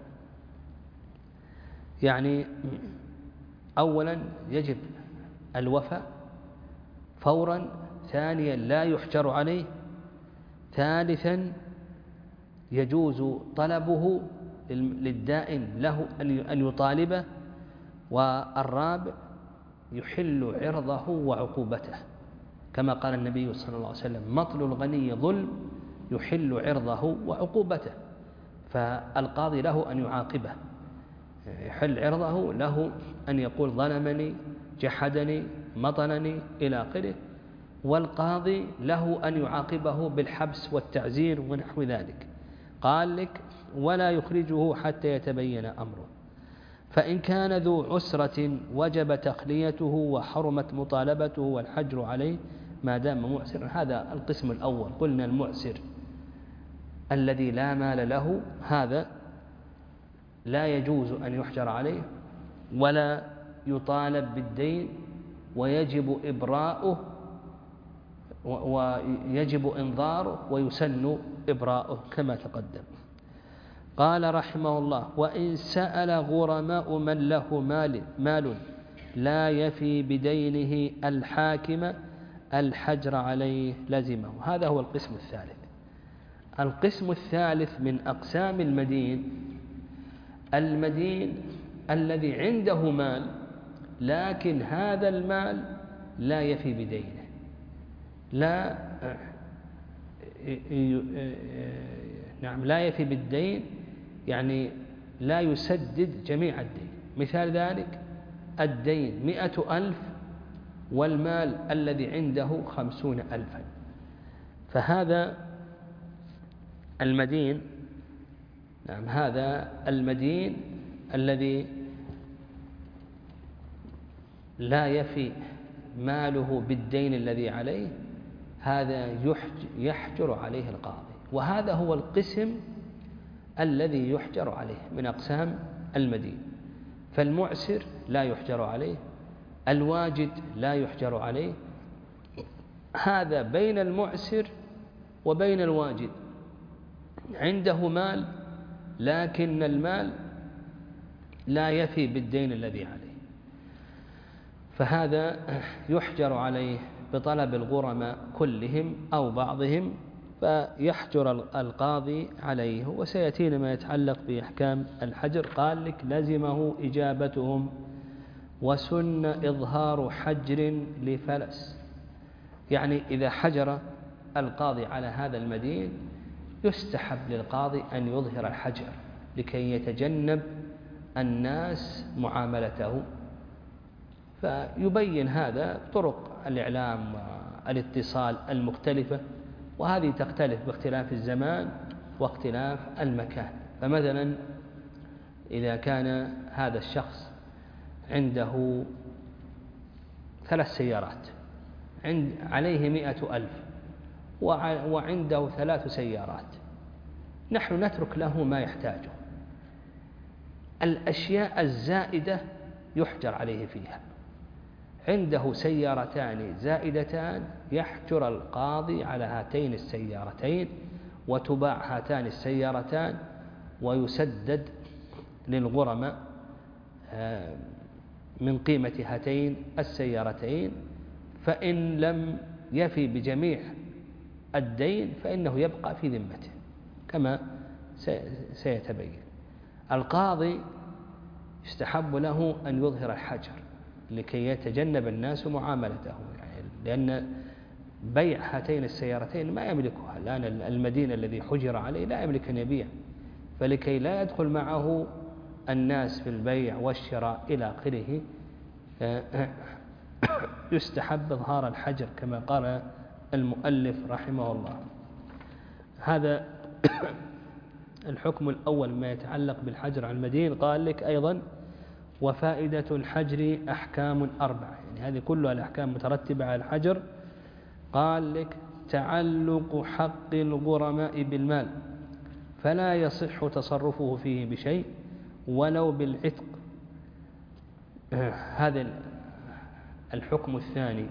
يعني أولا يجب الوفاء فورا، ثانيا لا يحجر عليه، ثالثا يجوز طلبه للدائن له أن يطالبه، والرابع يحل عرضه وعقوبته، كما قال النبي صلى الله عليه وسلم: مطل الغني ظلم يحل عرضه وعقوبته. فالقاضي له أن يعاقبه، يحل عرضه، له أن يقول ظلمني، جحدني، مطلني إلى آخره، والقاضي له أن يعاقبه بالحبس والتعزير ونحو ذلك. قال لك ولا يخرجه حتى يتبين أمره. فإن كان ذو عسرة وجب تخليته وحرمت مطالبته والحجر عليه ما دام معسرا. هذا القسم الأول. قلنا المعسر الذي لا مال له هذا لا يجوز أن يحجر عليه ولا يطالب بالدين، ويجب إبراؤه ويجب إنظاره ويسن إبراؤه كما تقدم. قال رحمه الله: وإن سأل غرماء من له مال لا يفي بدينه الحاكم الحجر عليه لزمه. هذا هو القسم الثالث. القسم الثالث من أقسام المدين الذي عنده مال لكن هذا المال لا يفي بدينه، لا يفي بالدين، يعني لا يسدد جميع الدين. مثال ذلك الدين 100,000 والمال الذي عنده 50,000. فهذا المدين، هذا المدين الذي لا يفي ماله بالدين الذي عليه، هذا يحجر عليه القاضي. وهذا هو القسم الذي يحجر عليه من أقسام المدين. فالمعسر لا يحجر عليه، الواجد لا يحجر عليه. هذا بين المعسر وبين الواجد، عنده مال لكن المال لا يفي بالدين الذي عليه، فهذا يحجر عليه بطلب الغرماء كلهم أو بعضهم، فيحجر القاضي عليه. وسيأتينا ما يتعلق بأحكام الحجر. قال لك لزمه إجابتهم وسن إظهار حجر لفلس. يعني إذا حجر القاضي على هذا المدين يستحب للقاضي أن يظهر الحجر لكي يتجنب الناس معاملته، فيبين هذا طرق الإعلام والاتصال المختلفة، وهذه تختلف باختلاف الزمان واختلاف المكان. فمثلا إذا كان هذا الشخص عنده 3 سيارات، عليه 100,000 وعنده 3 سيارات، نحن نترك له ما يحتاجه. الأشياء الزائدة يحجر عليه فيها. عنده سيارتان زائدتان، يحجر القاضي على هاتين السيارتين، وتباع هاتان السيارتان ويسدد للغرماء من قيمة هاتين السيارتين. فإن لم يفي بجميع الدين فإنه يبقى في ذمته كما سيتبين. القاضي يستحب له أن يظهر الحجر لكي يتجنب الناس معاملته، يعني لأن بيع هاتين السيارتين ما يملكها الآن. المدين الذي حجر عليه لا يملك أن يبيع، فلكي لا يدخل معه الناس في البيع والشراء إلى آخره يستحب إظهار الحجر كما قال المؤلف رحمه الله. هذا الحكم الأول ما يتعلق بالحجر على المدين. قال لك أيضا وفائدة الحجر أحكام 4، يعني هذه كلها الأحكام مترتبة على الحجر. قال لك تعلق حق الغرماء بالمال فلا يصح تصرفه فيه بشيء ولو بالعتق. هذا الحكم الثاني،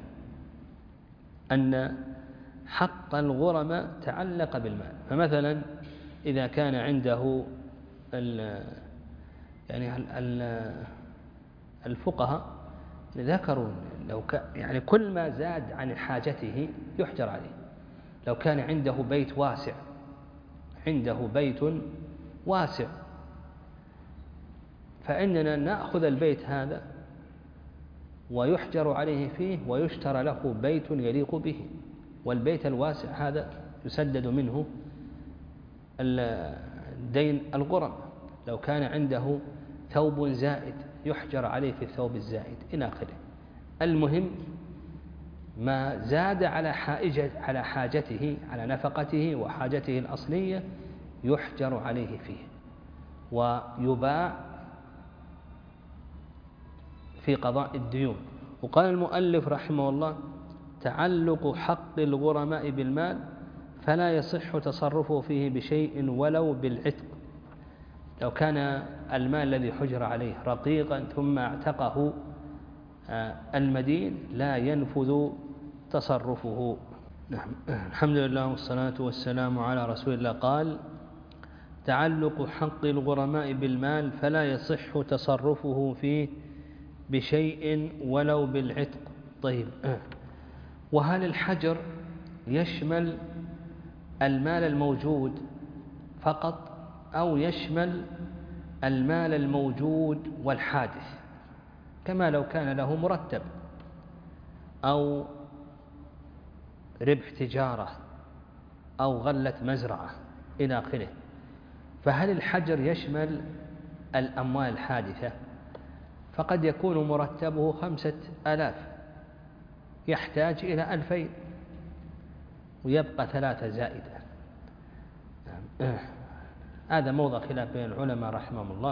أن حق الغرماء تعلق بالمال. فمثلا إذا كان عنده يعني الفقهاء ذكروا لو يعني كل ما زاد عن حاجته يحجر عليه. لو كان عنده بيت واسع، فإننا نأخذ البيت هذا ويحجر عليه فيه ويشترى له بيت يليق به، والبيت الواسع هذا يسدد منه دين الغرم، لو كان عنده ثوب زائد يحجر عليه في الثوب الزائد إلى آخره. المهم ما زاد على حاجته، على نفقته وحاجته الأصلية يحجر عليه فيه ويباع في قضاء الديون. وقال المؤلف رحمه الله: تعلق حق الغرماء بالمال فلا يصح تصرفه فيه بشيء ولو بالعتق. لو كان المال الذي حجر عليه رقيقا ثم اعتقه المدين لا ينفذ تصرفه. نعم. الحمد لله والصلاة والسلام على رسول الله. قال: تعلق حق الغرماء بالمال فلا يصح تصرفه فيه بشيء ولو بالعتق. طيب، وهل الحجر يشمل المال الموجود فقط أو يشمل المال الموجود والحادث، كما لو كان له مرتب أو ربح تجارة أو غلة مزرعة إلى آخره؟ فهل الحجر يشمل الأموال الحادثة؟ فقد يكون مرتبه 5000 يحتاج إلى 2000 ويبقى 3 زائدة. هذا موضع خلاف بين العلماء رحمهم الله.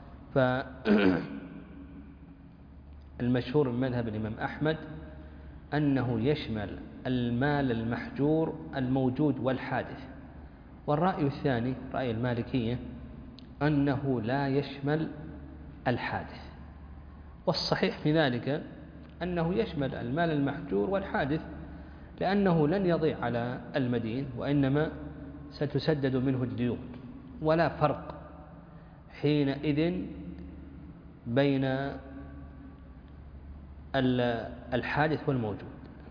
فالمشهور من مذهب الإمام أحمد أنه يشمل المال المحجور الموجود والحادث، والرأي الثاني رأي المالكية أنه لا يشمل الحادث. والصحيح في ذلك أنه يشمل المال المحجور والحادث، لأنه لن يضيع على المدين وإنما ستسدد منه الديون، ولا فرق حينئذ بين الحادث والموجود.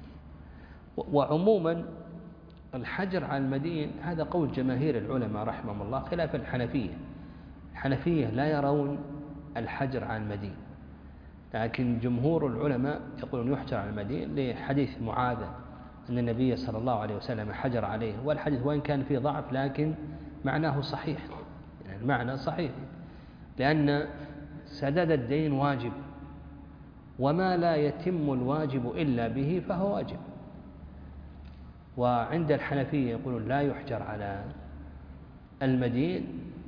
وعموما الحجر على المدين هذا قول جماهير العلماء رحمهم الله، خلاف الحنفية. الحنفية لا يرون الحجر على المدين، لكن جمهور العلماء يقولون يحجر على المدين لحديث معاذ أن النبي صلى الله عليه وسلم حجر عليه، والحديث وإن كان فيه ضعف لكن معناه صحيح، يعني المعنى صحيح، لأن سداد الدين واجب، وما لا يتم الواجب إلا به فهو واجب. وعند الحنفية يقولون لا يحجر على المدين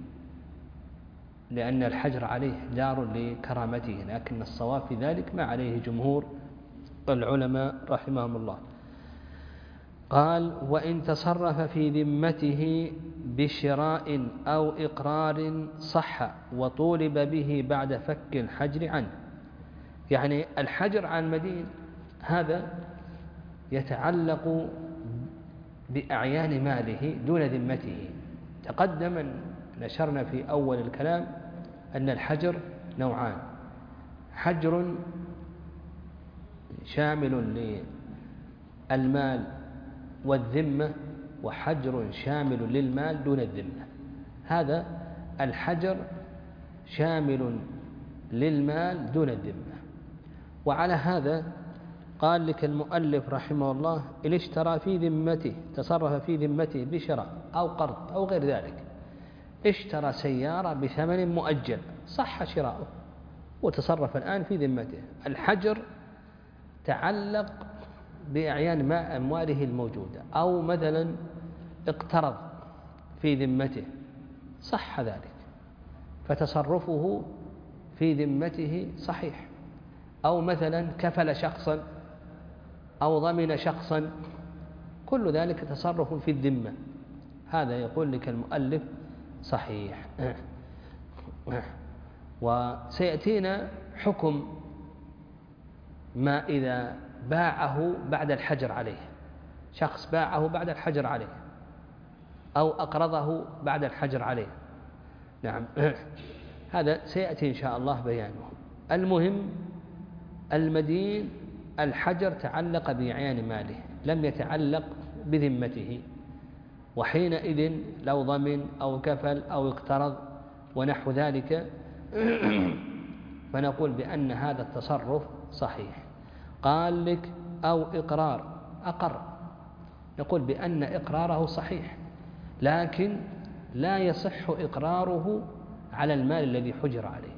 لأن الحجر عليه دار لكرامته، لكن الصواب في ذلك ما عليه جمهور العلماء رحمهم الله. قال: وإن تصرف في ذمته بشراء أو إقرار صح وطولب به بعد فك الحجر عنه. يعني الحجر عن المدين هذا يتعلق بأعيان ماله دون ذمته. تقدم أن نشرنا في أول الكلام أن الحجر نوعان: حجر شامل للمال والذمة، وحجر شامل للمال دون الذمة. هذا الحجر شامل للمال دون الذمة. وعلى هذا قال لك المؤلف رحمه الله: إن اشترى في ذمته، تصرف في ذمته بشراء أو قرض أو غير ذلك، اشترى سيارة بثمن مؤجل صح شراؤه وتصرف الآن في ذمته. الحجر تعلق بأعيان أمواله الموجودة، أو مثلا اقترض في ذمته صح ذلك فتصرفه في ذمته صحيح، أو مثلا كفل شخصا أو ضمن شخصا، كل ذلك تصرف في الذمة، هذا يقول لك المؤلف صحيح. وسيأتينا حكم ما إذا باعه بعد الحجر عليه، شخص باعه بعد الحجر عليه أو أقرضه بعد الحجر عليه. نعم، هذا سيأتي إن شاء الله بيانه. المهم المدين الحجر تعلق بأعيان ماله، لم يتعلق بذمته، وحينئذ لو ضمن أو كفل أو اقترض ونحو ذلك فنقول بأن هذا التصرف صحيح. قال لك أو إقرار، أقر، نقول بأن إقراره صحيح، لكن لا يصح إقراره على المال الذي حجر عليه.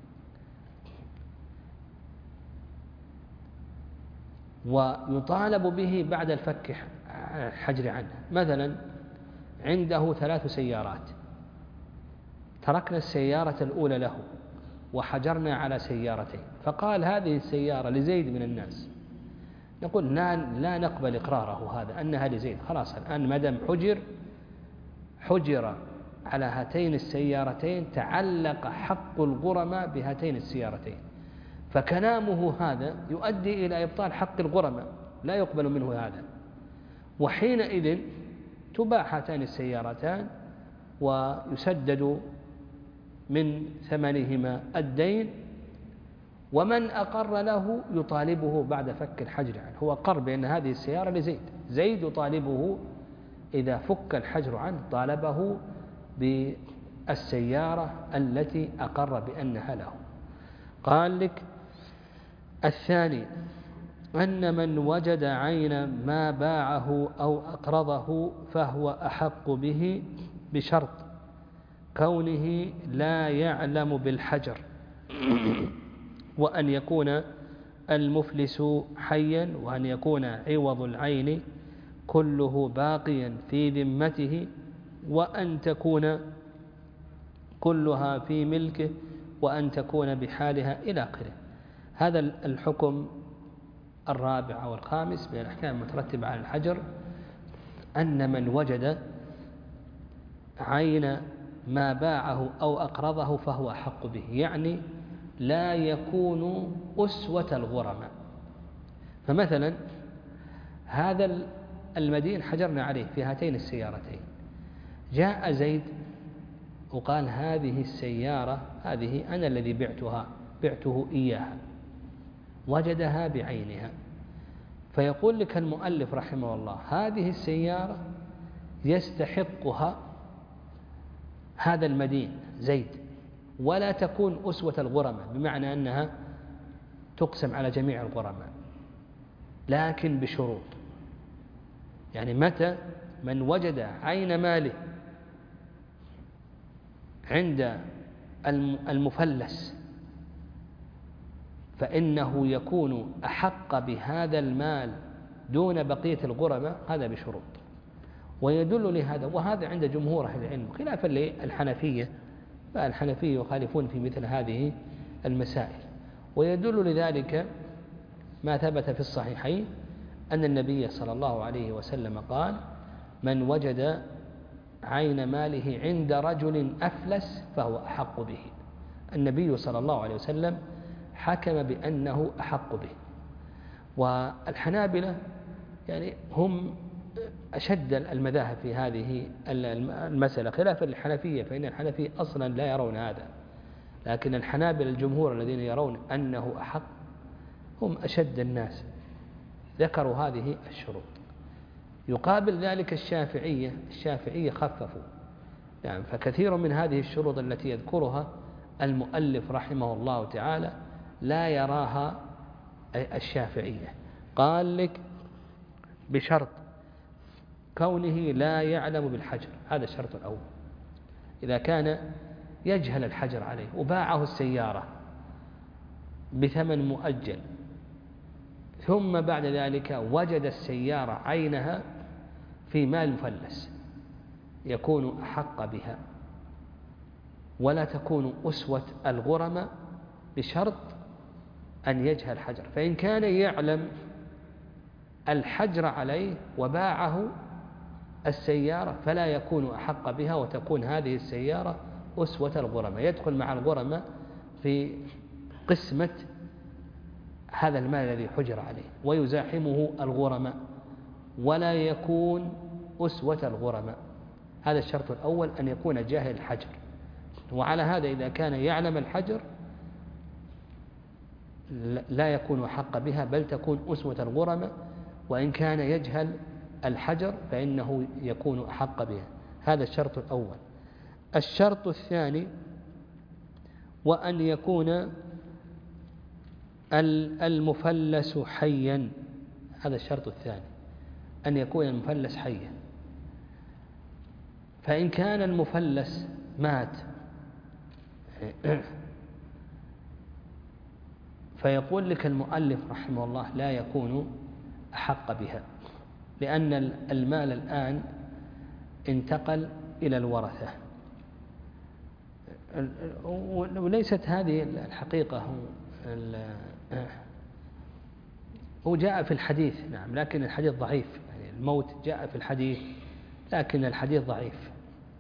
ويطالب به بعد الحجر عنه. مثلا عنده 3 سيارات، تركنا السيارة الأولى له وحجرنا على سيارتين، فقال هذه السيارة لزيد من الناس، نقول لا نقبل إقراره هذا أنها لزيد. خلاص الآن مدام حجر على هاتين السيارتين تعلق حق الغرماء بهاتين السيارتين، فكلامه هذا يؤدي إلى إبطال حق الغرماء، لا يقبل منه هذا. وحينئذ تباع هاتان السيارتان ويسدد من ثمنهما الدين، ومن أقر له يطالبه بعد فك الحجر عنه. هو أقر بأن هذه السيارة لزيد، زيد يطالبه إذا فك الحجر عنه طالبه بالسيارة التي أقر بأنها له. قال لك الثاني أن من وجد عين ما باعه أو أقرضه فهو أحق به بشرط كونه لا يعلم بالحجر، وأن يكون المفلس حيا، وأن يكون عوض العين كله باقيا في ذمته، وأن تكون كلها في ملكه، وأن تكون بحالها إلى آخره. هذا الحكم الرابع والخامس من الأحكام المترتبة على الحجر، أن من وجد عين ما باعه أو أقرضه فهو أحق به، يعني لا يكون أسوة الغرماء. فمثلا هذا المدين حجرنا عليه في هاتين السيارتين، جاء زيد وقال هذه السيارة هذه أنا الذي بعته إياها، وجدها بعينها، فيقول لك المؤلف رحمه الله هذه السيارة يستحقها هذا المدين زيد، ولا تكون أسوة الغرماء، بمعنى أنها تقسم على جميع الغرماء، لكن بشروط. يعني متى من وجد عين ماله عند المفلس فإنه يكون أحق بهذا المال دون بقية الغرماء، هذا بشروط. ويدل لهذا، وهذا عند جمهور أهل العلم خلافا للحنفية، فالحنفية يخالفون في مثل هذه المسائل. ويدل لذلك ما ثبت في الصحيحين أن النبي صلى الله عليه وسلم قال من وجد عين ماله عند رجل أفلس فهو أحق به. النبي صلى الله عليه وسلم حكم بأنه أحق به. والحنابلة يعني هم أشد المذاهب في هذه المسألة خلافا للحنفية، فإن الحنفية أصلا لا يرون هذا، لكن الحنابلة الجمهور الذين يرون أنه أحق هم أشد الناس، ذكروا هذه الشروط. يقابل ذلك الشافعية خففوا، يعني فكثير من هذه الشروط التي يذكرها المؤلف رحمه الله تعالى لا يراها الشافعية. قال لك بشرط كونه لا يعلم بالحجر، هذا الشرط الأول. إذا كان يجهل الحجر عليه وباعه السيارة بثمن مؤجل، ثم بعد ذلك وجد السيارة عينها في مال مفلس، يكون أحق بها ولا تكون أسوة الغرماء بشرط أن يجهل الحجر. فإن كان يعلم الحجر عليه وباعه السيارة فلا يكون أحق بها، وتكون هذه السيارة أسوة الغرماء، يدخل مع الغرماء في قسمة هذا المال الذي حجر عليه ويزاحمه الغرماء، ولا يكون أسوة الغرماء. هذا الشرط الأول، أن يكون جاهل الحجر. وعلى هذا إذا كان يعلم الحجر لا يكون أحق بها، بل تكون أسوة الغرماء. وإن كان يجهل الحجر فإنه يكون أحق بها. هذا الشرط الأول. الشرط الثاني وأن يكون المفلس حيا. هذا الشرط الثاني، أن يكون المفلس حيا. فإن كان المفلس مات فيقول لك المؤلف رحمه الله لا يكون أحق بها، لأن المال الآن انتقل إلى الورثة. وليست هذه الحقيقة هو جاء في الحديث، نعم، لكن الحديث ضعيف. يعني الموت جاء في الحديث لكن الحديث ضعيف.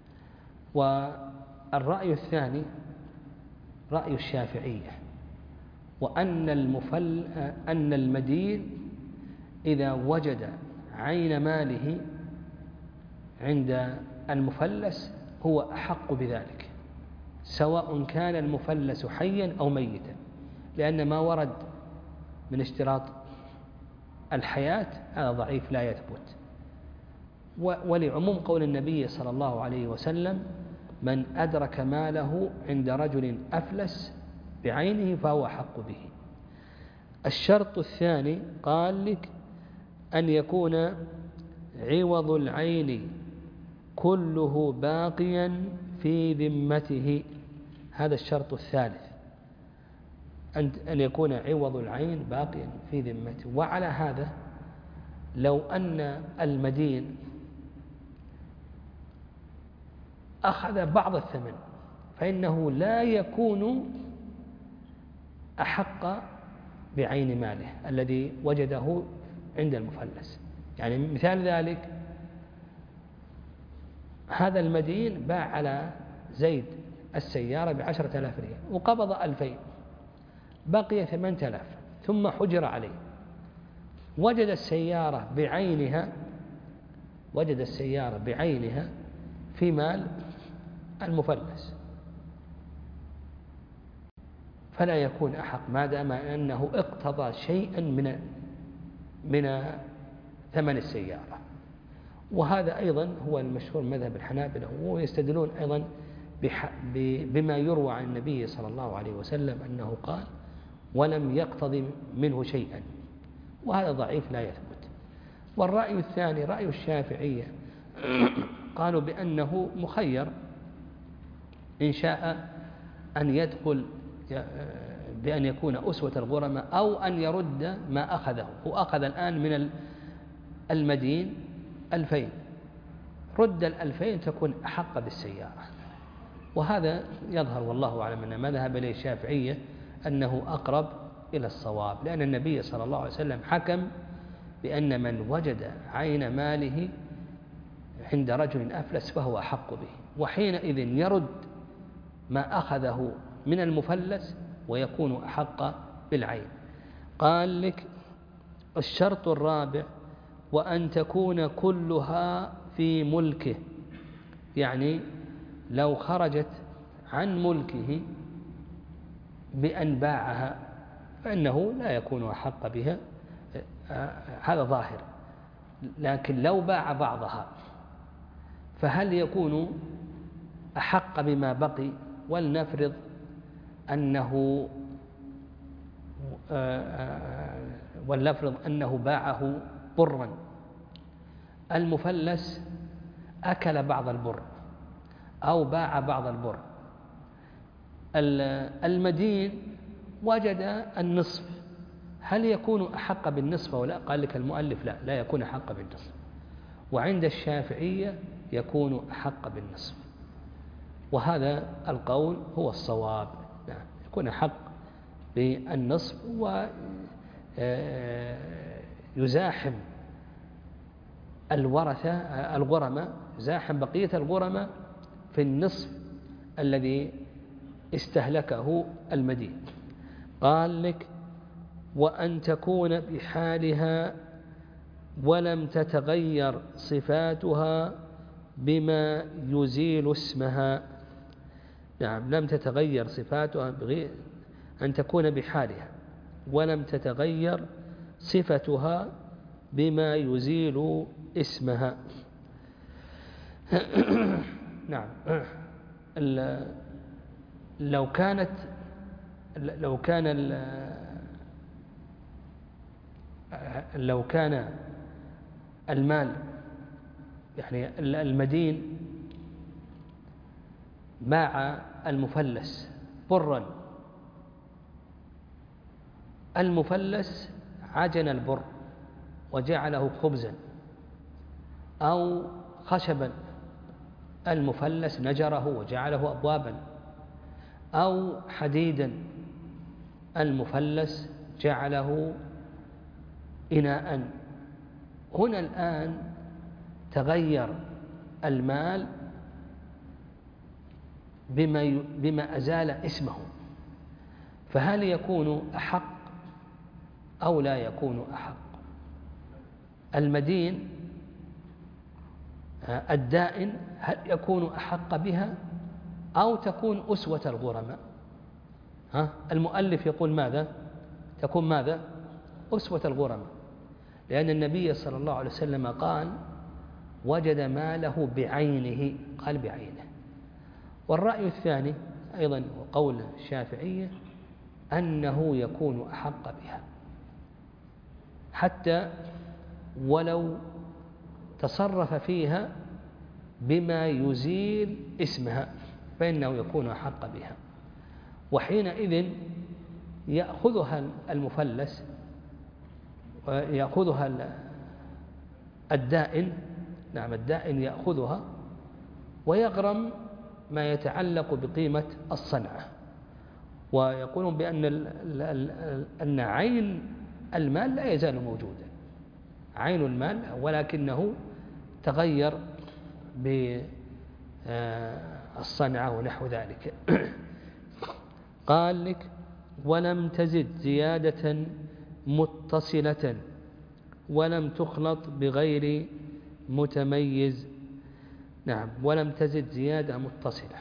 والرأي الثاني رأي الشافعية، وأن أن المدين إذا وجد عين ماله عند المفلس هو أحق بذلك، سواء كان المفلس حيا أو ميتا، لأن ما ورد من اشتراط الحياة هذا ضعيف لا يثبت. ولعموم قول النبي صلى الله عليه وسلم: من أدرك ماله عند رجل أفلس بعينه فهو أحق به. الشرط الثاني قال لك أن يكون عوض العين كله باقيا في ذمته، هذا الشرط الثالث، أن يكون عوض العين باقيا في ذمته. وعلى هذا لو أن المدين أخذ بعض الثمن فإنه لا يكون أحق بعين ماله الذي وجده عند المفلس. يعني مثال ذلك: هذا المدين باع على زيد السيارة ب10,000 ريال وقبض 2000، بقي 8,000 ثم حجر عليه، وجد السيارة بعينها في مال المفلس، فلا يكون أحق ما دام أنه اقتضى شيئا من ثمن السيارة. وهذا أيضا هو المشهور مذهب الحنابلة، ويستدلون أيضا بما يروى عن النبي صلى الله عليه وسلم أنه قال: ولم يقتضي منه شيئا، وهذا ضعيف لا يثبت. والرأي الثاني رأي الشافعية، قالوا بأنه مخير، إن شاء أن يدخل بأن يكون أسوة الغرماء أو أن يرد ما أخذه. هو أخذ الآن من المدين 2000، رد 2000 تكون أحق بالسيارة. وهذا يظهر والله أعلم أن ما ذهب إليه الشافعية أنه أقرب إلى الصواب، لأن النبي صلى الله عليه وسلم حكم بأن من وجد عين ماله عند رجل أفلس فهو أحق به، وحينئذ يرد ما أخذه من المفلس ويكون أحق بالعين. قال لك: الشرط الرابع: وأن تكون كلها في ملكه، يعني لو خرجت عن ملكه بأن باعها فإنه لا يكون أحق بها، هذا ظاهر. لكن لو باع بعضها فهل يكون أحق بما بقي؟ ولنفرض أنه باعه برا، المفلس أكل بعض البر أو باع بعض البر، المدين وجد النصف، هل يكون أحق بالنصف أو لا؟ قال لك المؤلف: لا يكون أحق بالنصف. وعند الشافعية يكون أحق بالنصف، وهذا القول هو الصواب، نعم، يكون أحق بالنصف، ويزاحم الغرماء، يزاحم بقية الغرماء في النصف الذي استهلكه المدين. قال لك: وأن تكون بحالها ولم تتغير صفاتها بما يزيل اسمها. نعم، لم تتغير صفاتها، بغير أن تكون بحالها ولم تتغير صفتها بما يزيل اسمها. نعم، لو كان المال، يعني المدين باع المفلس برا، المفلس عجن البر وجعله خبزا، أو خشبا، المفلس نجره وجعله أبوابا، أو حديدا، المفلس جعله إناء. هنا الآن تغير المال بما أزال اسمه، فهل يكون أحق أو لا يكون أحق؟ المدين الدائن هل يكون أحق بها أو تكون أسوة الغرماء؟ المؤلف يقول ماذا؟ تكون ماذا؟ أسوة الغرماء، لأن النبي صلى الله عليه وسلم قال وجد ماله بعينه، قال بعينه. والرأي الثاني أيضا وقول الشافعية أنه يكون أحق بها، حتى ولو تصرف فيها بما يزيل اسمها فإنه يكون أحق بها، وحينئذ يأخذها المفلس ويأخذها الدائن، نعم الدائن يأخذها ويغرم ما يتعلق بقيمة الصنعة، ويقولون أن عين المال لا يزال موجودا، عين المال ولكنه تغير بالصنعة ونحو ذلك. قال لك ولم تزد زيادة متصلة ولم تخلط بغير متميز. نعم، ولم تزد زيادة متصلة.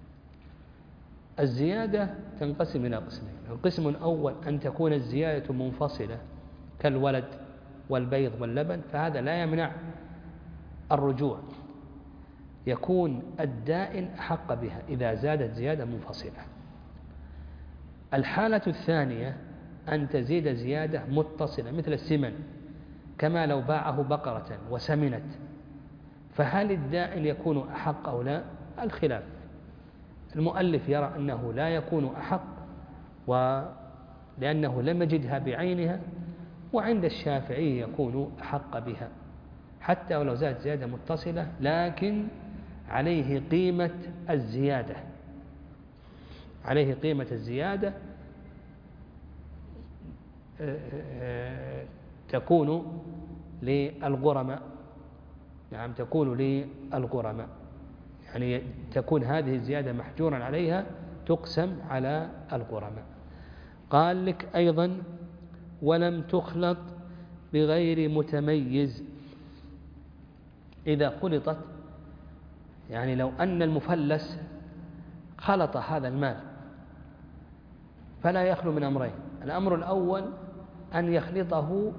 الزيادة تنقسم إلى قسمين: القسم الأول أن تكون الزيادة منفصلة كالولد والبيض واللبن، فهذا لا يمنع الرجوع، يكون الدائن أحق بها إذا زادت زيادة منفصلة. الحالة الثانية أن تزيد زيادة متصلة مثل السمن، كما لو باعه بقرة وسمنت، فهل الدائن يكون أحق أو لا؟ الخلاف. المؤلف يرى أنه لا يكون أحق لأنه لم يجدها بعينها، وعند الشافعي يكون أحق بها حتى ولو زادت زيادة متصلة، لكن عليه قيمة الزيادة، عليه قيمة الزيادة تكون للغرماء. نعم، تكون للغرماء، يعني تكون هذه الزيادة محجورا عليها، تقسم على الغرماء. قال لك أيضا ولم تخلط بغير متميز. إذا خلطت، يعني لو أن المفلس خلط هذا المال فلا يخلو من أمرين: الأمر الأول أن يخلطه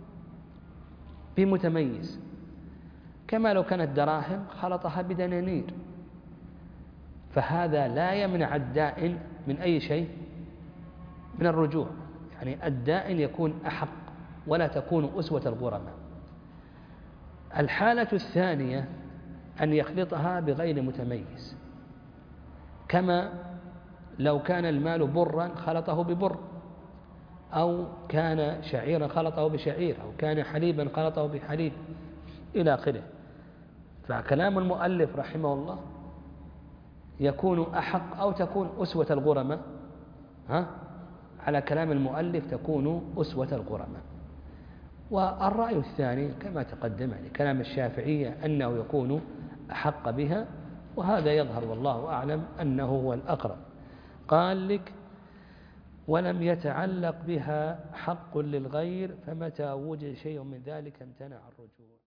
بمتميز، كما لو كانت دراهم خلطها بدنانير، فهذا لا يمنع الدائن من أي شيء، من الرجوع، يعني الدائن يكون أحق ولا تكون أسوة الغرماء. الحالة الثانية أن يخلطها بغير متميز، كما لو كان المال برا خلطه ببر، أو كان شعيرا خلطه بشعير، أو كان حليبا خلطه بحليب إلى آخره. فكلام المؤلف رحمه الله يكون أحق أو تكون أسوة الغرماء؟ على كلام المؤلف تكون أسوة الغرماء. والرأي الثاني كما تقدم، يعني كلام الشافعية أنه يكون أحق بها، وهذا يظهر والله أعلم أنه هو الأقرب. قال لك ولم يتعلق بها حق للغير، فمتى وجد شيء من ذلك امتنع الرجوع.